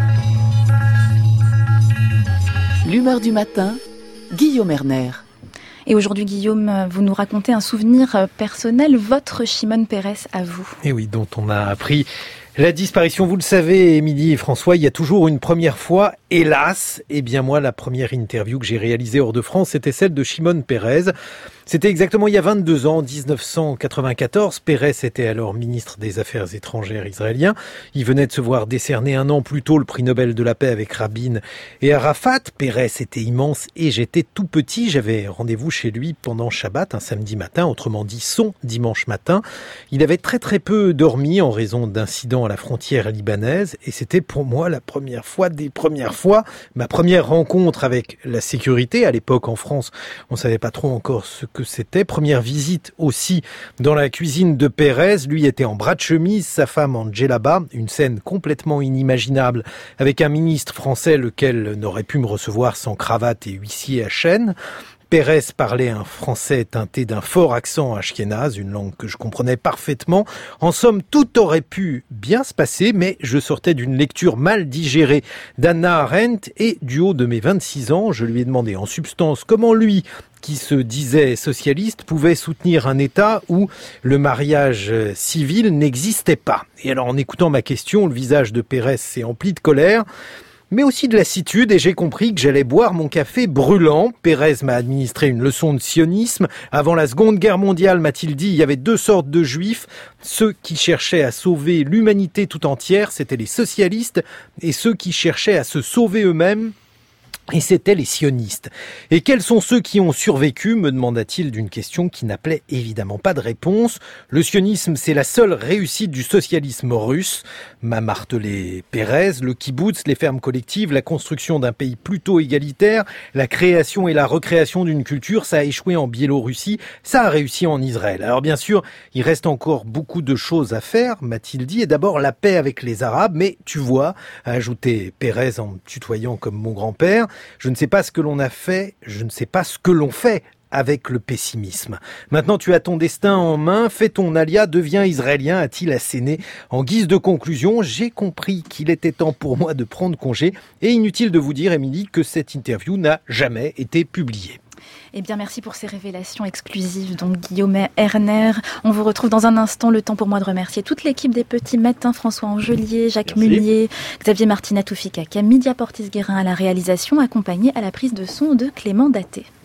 L'humeur du matin, Guillaume Erner. Et aujourd'hui, Guillaume, vous nous racontez un souvenir personnel, votre Shimon Peres à vous. Et oui, dont on a appris la disparition. Vous le savez, Émilie et François, il y a toujours une première fois, hélas. Eh bien moi, la première interview que j'ai réalisée hors de France, c'était celle de Shimon Peres. C'était exactement il y a 22 ans, en 1994. Peres était alors ministre des Affaires étrangères israélien. Il venait de se voir décerner un an plus tôt le prix Nobel de la paix avec Rabin et Arafat. Peres était immense et j'étais tout petit. J'avais rendez-vous chez lui pendant Shabbat, un samedi matin, autrement dit son dimanche matin. Il avait très peu dormi en raison d'incidents à la frontière libanaise et c'était pour moi la première fois des premières fois, ma première rencontre avec la sécurité. À l'époque en France, on savait pas trop encore ce que c'était. Première visite aussi dans la cuisine de Pérez. Lui était en bras de chemise, sa femme en djellaba. Une scène complètement inimaginable avec un ministre français lequel n'aurait pu me recevoir sans cravate et huissier à chaîne. Pérez parlait un français teinté d'un fort accent ashkénaze, une langue que je comprenais parfaitement. En somme, tout aurait pu bien se passer, mais je sortais d'une lecture mal digérée d'Hannah Arendt et du haut de mes 26 ans, je lui ai demandé en substance comment lui, qui se disait socialiste, pouvait soutenir un État où le mariage civil n'existait pas. Et alors, en écoutant ma question, le visage de Pérez s'est empli de colère, mais aussi de lassitude, et j'ai compris que j'allais boire mon café brûlant. Pérez m'a administré une leçon de sionisme. Avant la Seconde Guerre mondiale, m'a-t-il dit, il y avait deux sortes de juifs. Ceux qui cherchaient à sauver l'humanité tout entière, c'étaient les socialistes, et ceux qui cherchaient à se sauver eux-mêmes, et c'étaient les sionistes. Et quels sont ceux qui ont survécu, me demanda-t-il d'une question qui n'appelait évidemment pas de réponse. Le sionisme, c'est la seule réussite du socialisme russe, m'a martelé Pérez. Le kibboutz, les fermes collectives, la construction d'un pays plutôt égalitaire, la création et la recréation d'une culture, ça a échoué en Biélorussie, ça a réussi en Israël. Alors bien sûr, il reste encore beaucoup de choses à faire, m'a-t-il dit, et d'abord la paix avec les Arabes, mais tu vois, a ajouté Pérez en me tutoyant comme mon grand-père, je ne sais pas ce que l'on a fait, je ne sais pas ce que l'on fait avec le pessimisme. Maintenant, tu as ton destin en main, fais ton alia, deviens israélien, a-t-il asséné. En guise de conclusion, j'ai compris qu'il était temps pour moi de prendre congé. Et inutile de vous dire, Émilie, que cette interview n'a jamais été publiée. Eh bien, merci pour ces révélations exclusives. Donc, Guillaume Erner, on vous retrouve dans un instant. Le temps pour moi de remercier toute l'équipe des Petits Matins, François Angelier, Jacques Mullier, Xavier Martina Toufika, Camille Portis-Guérin à la réalisation, accompagné à la prise de son de Clément Daté.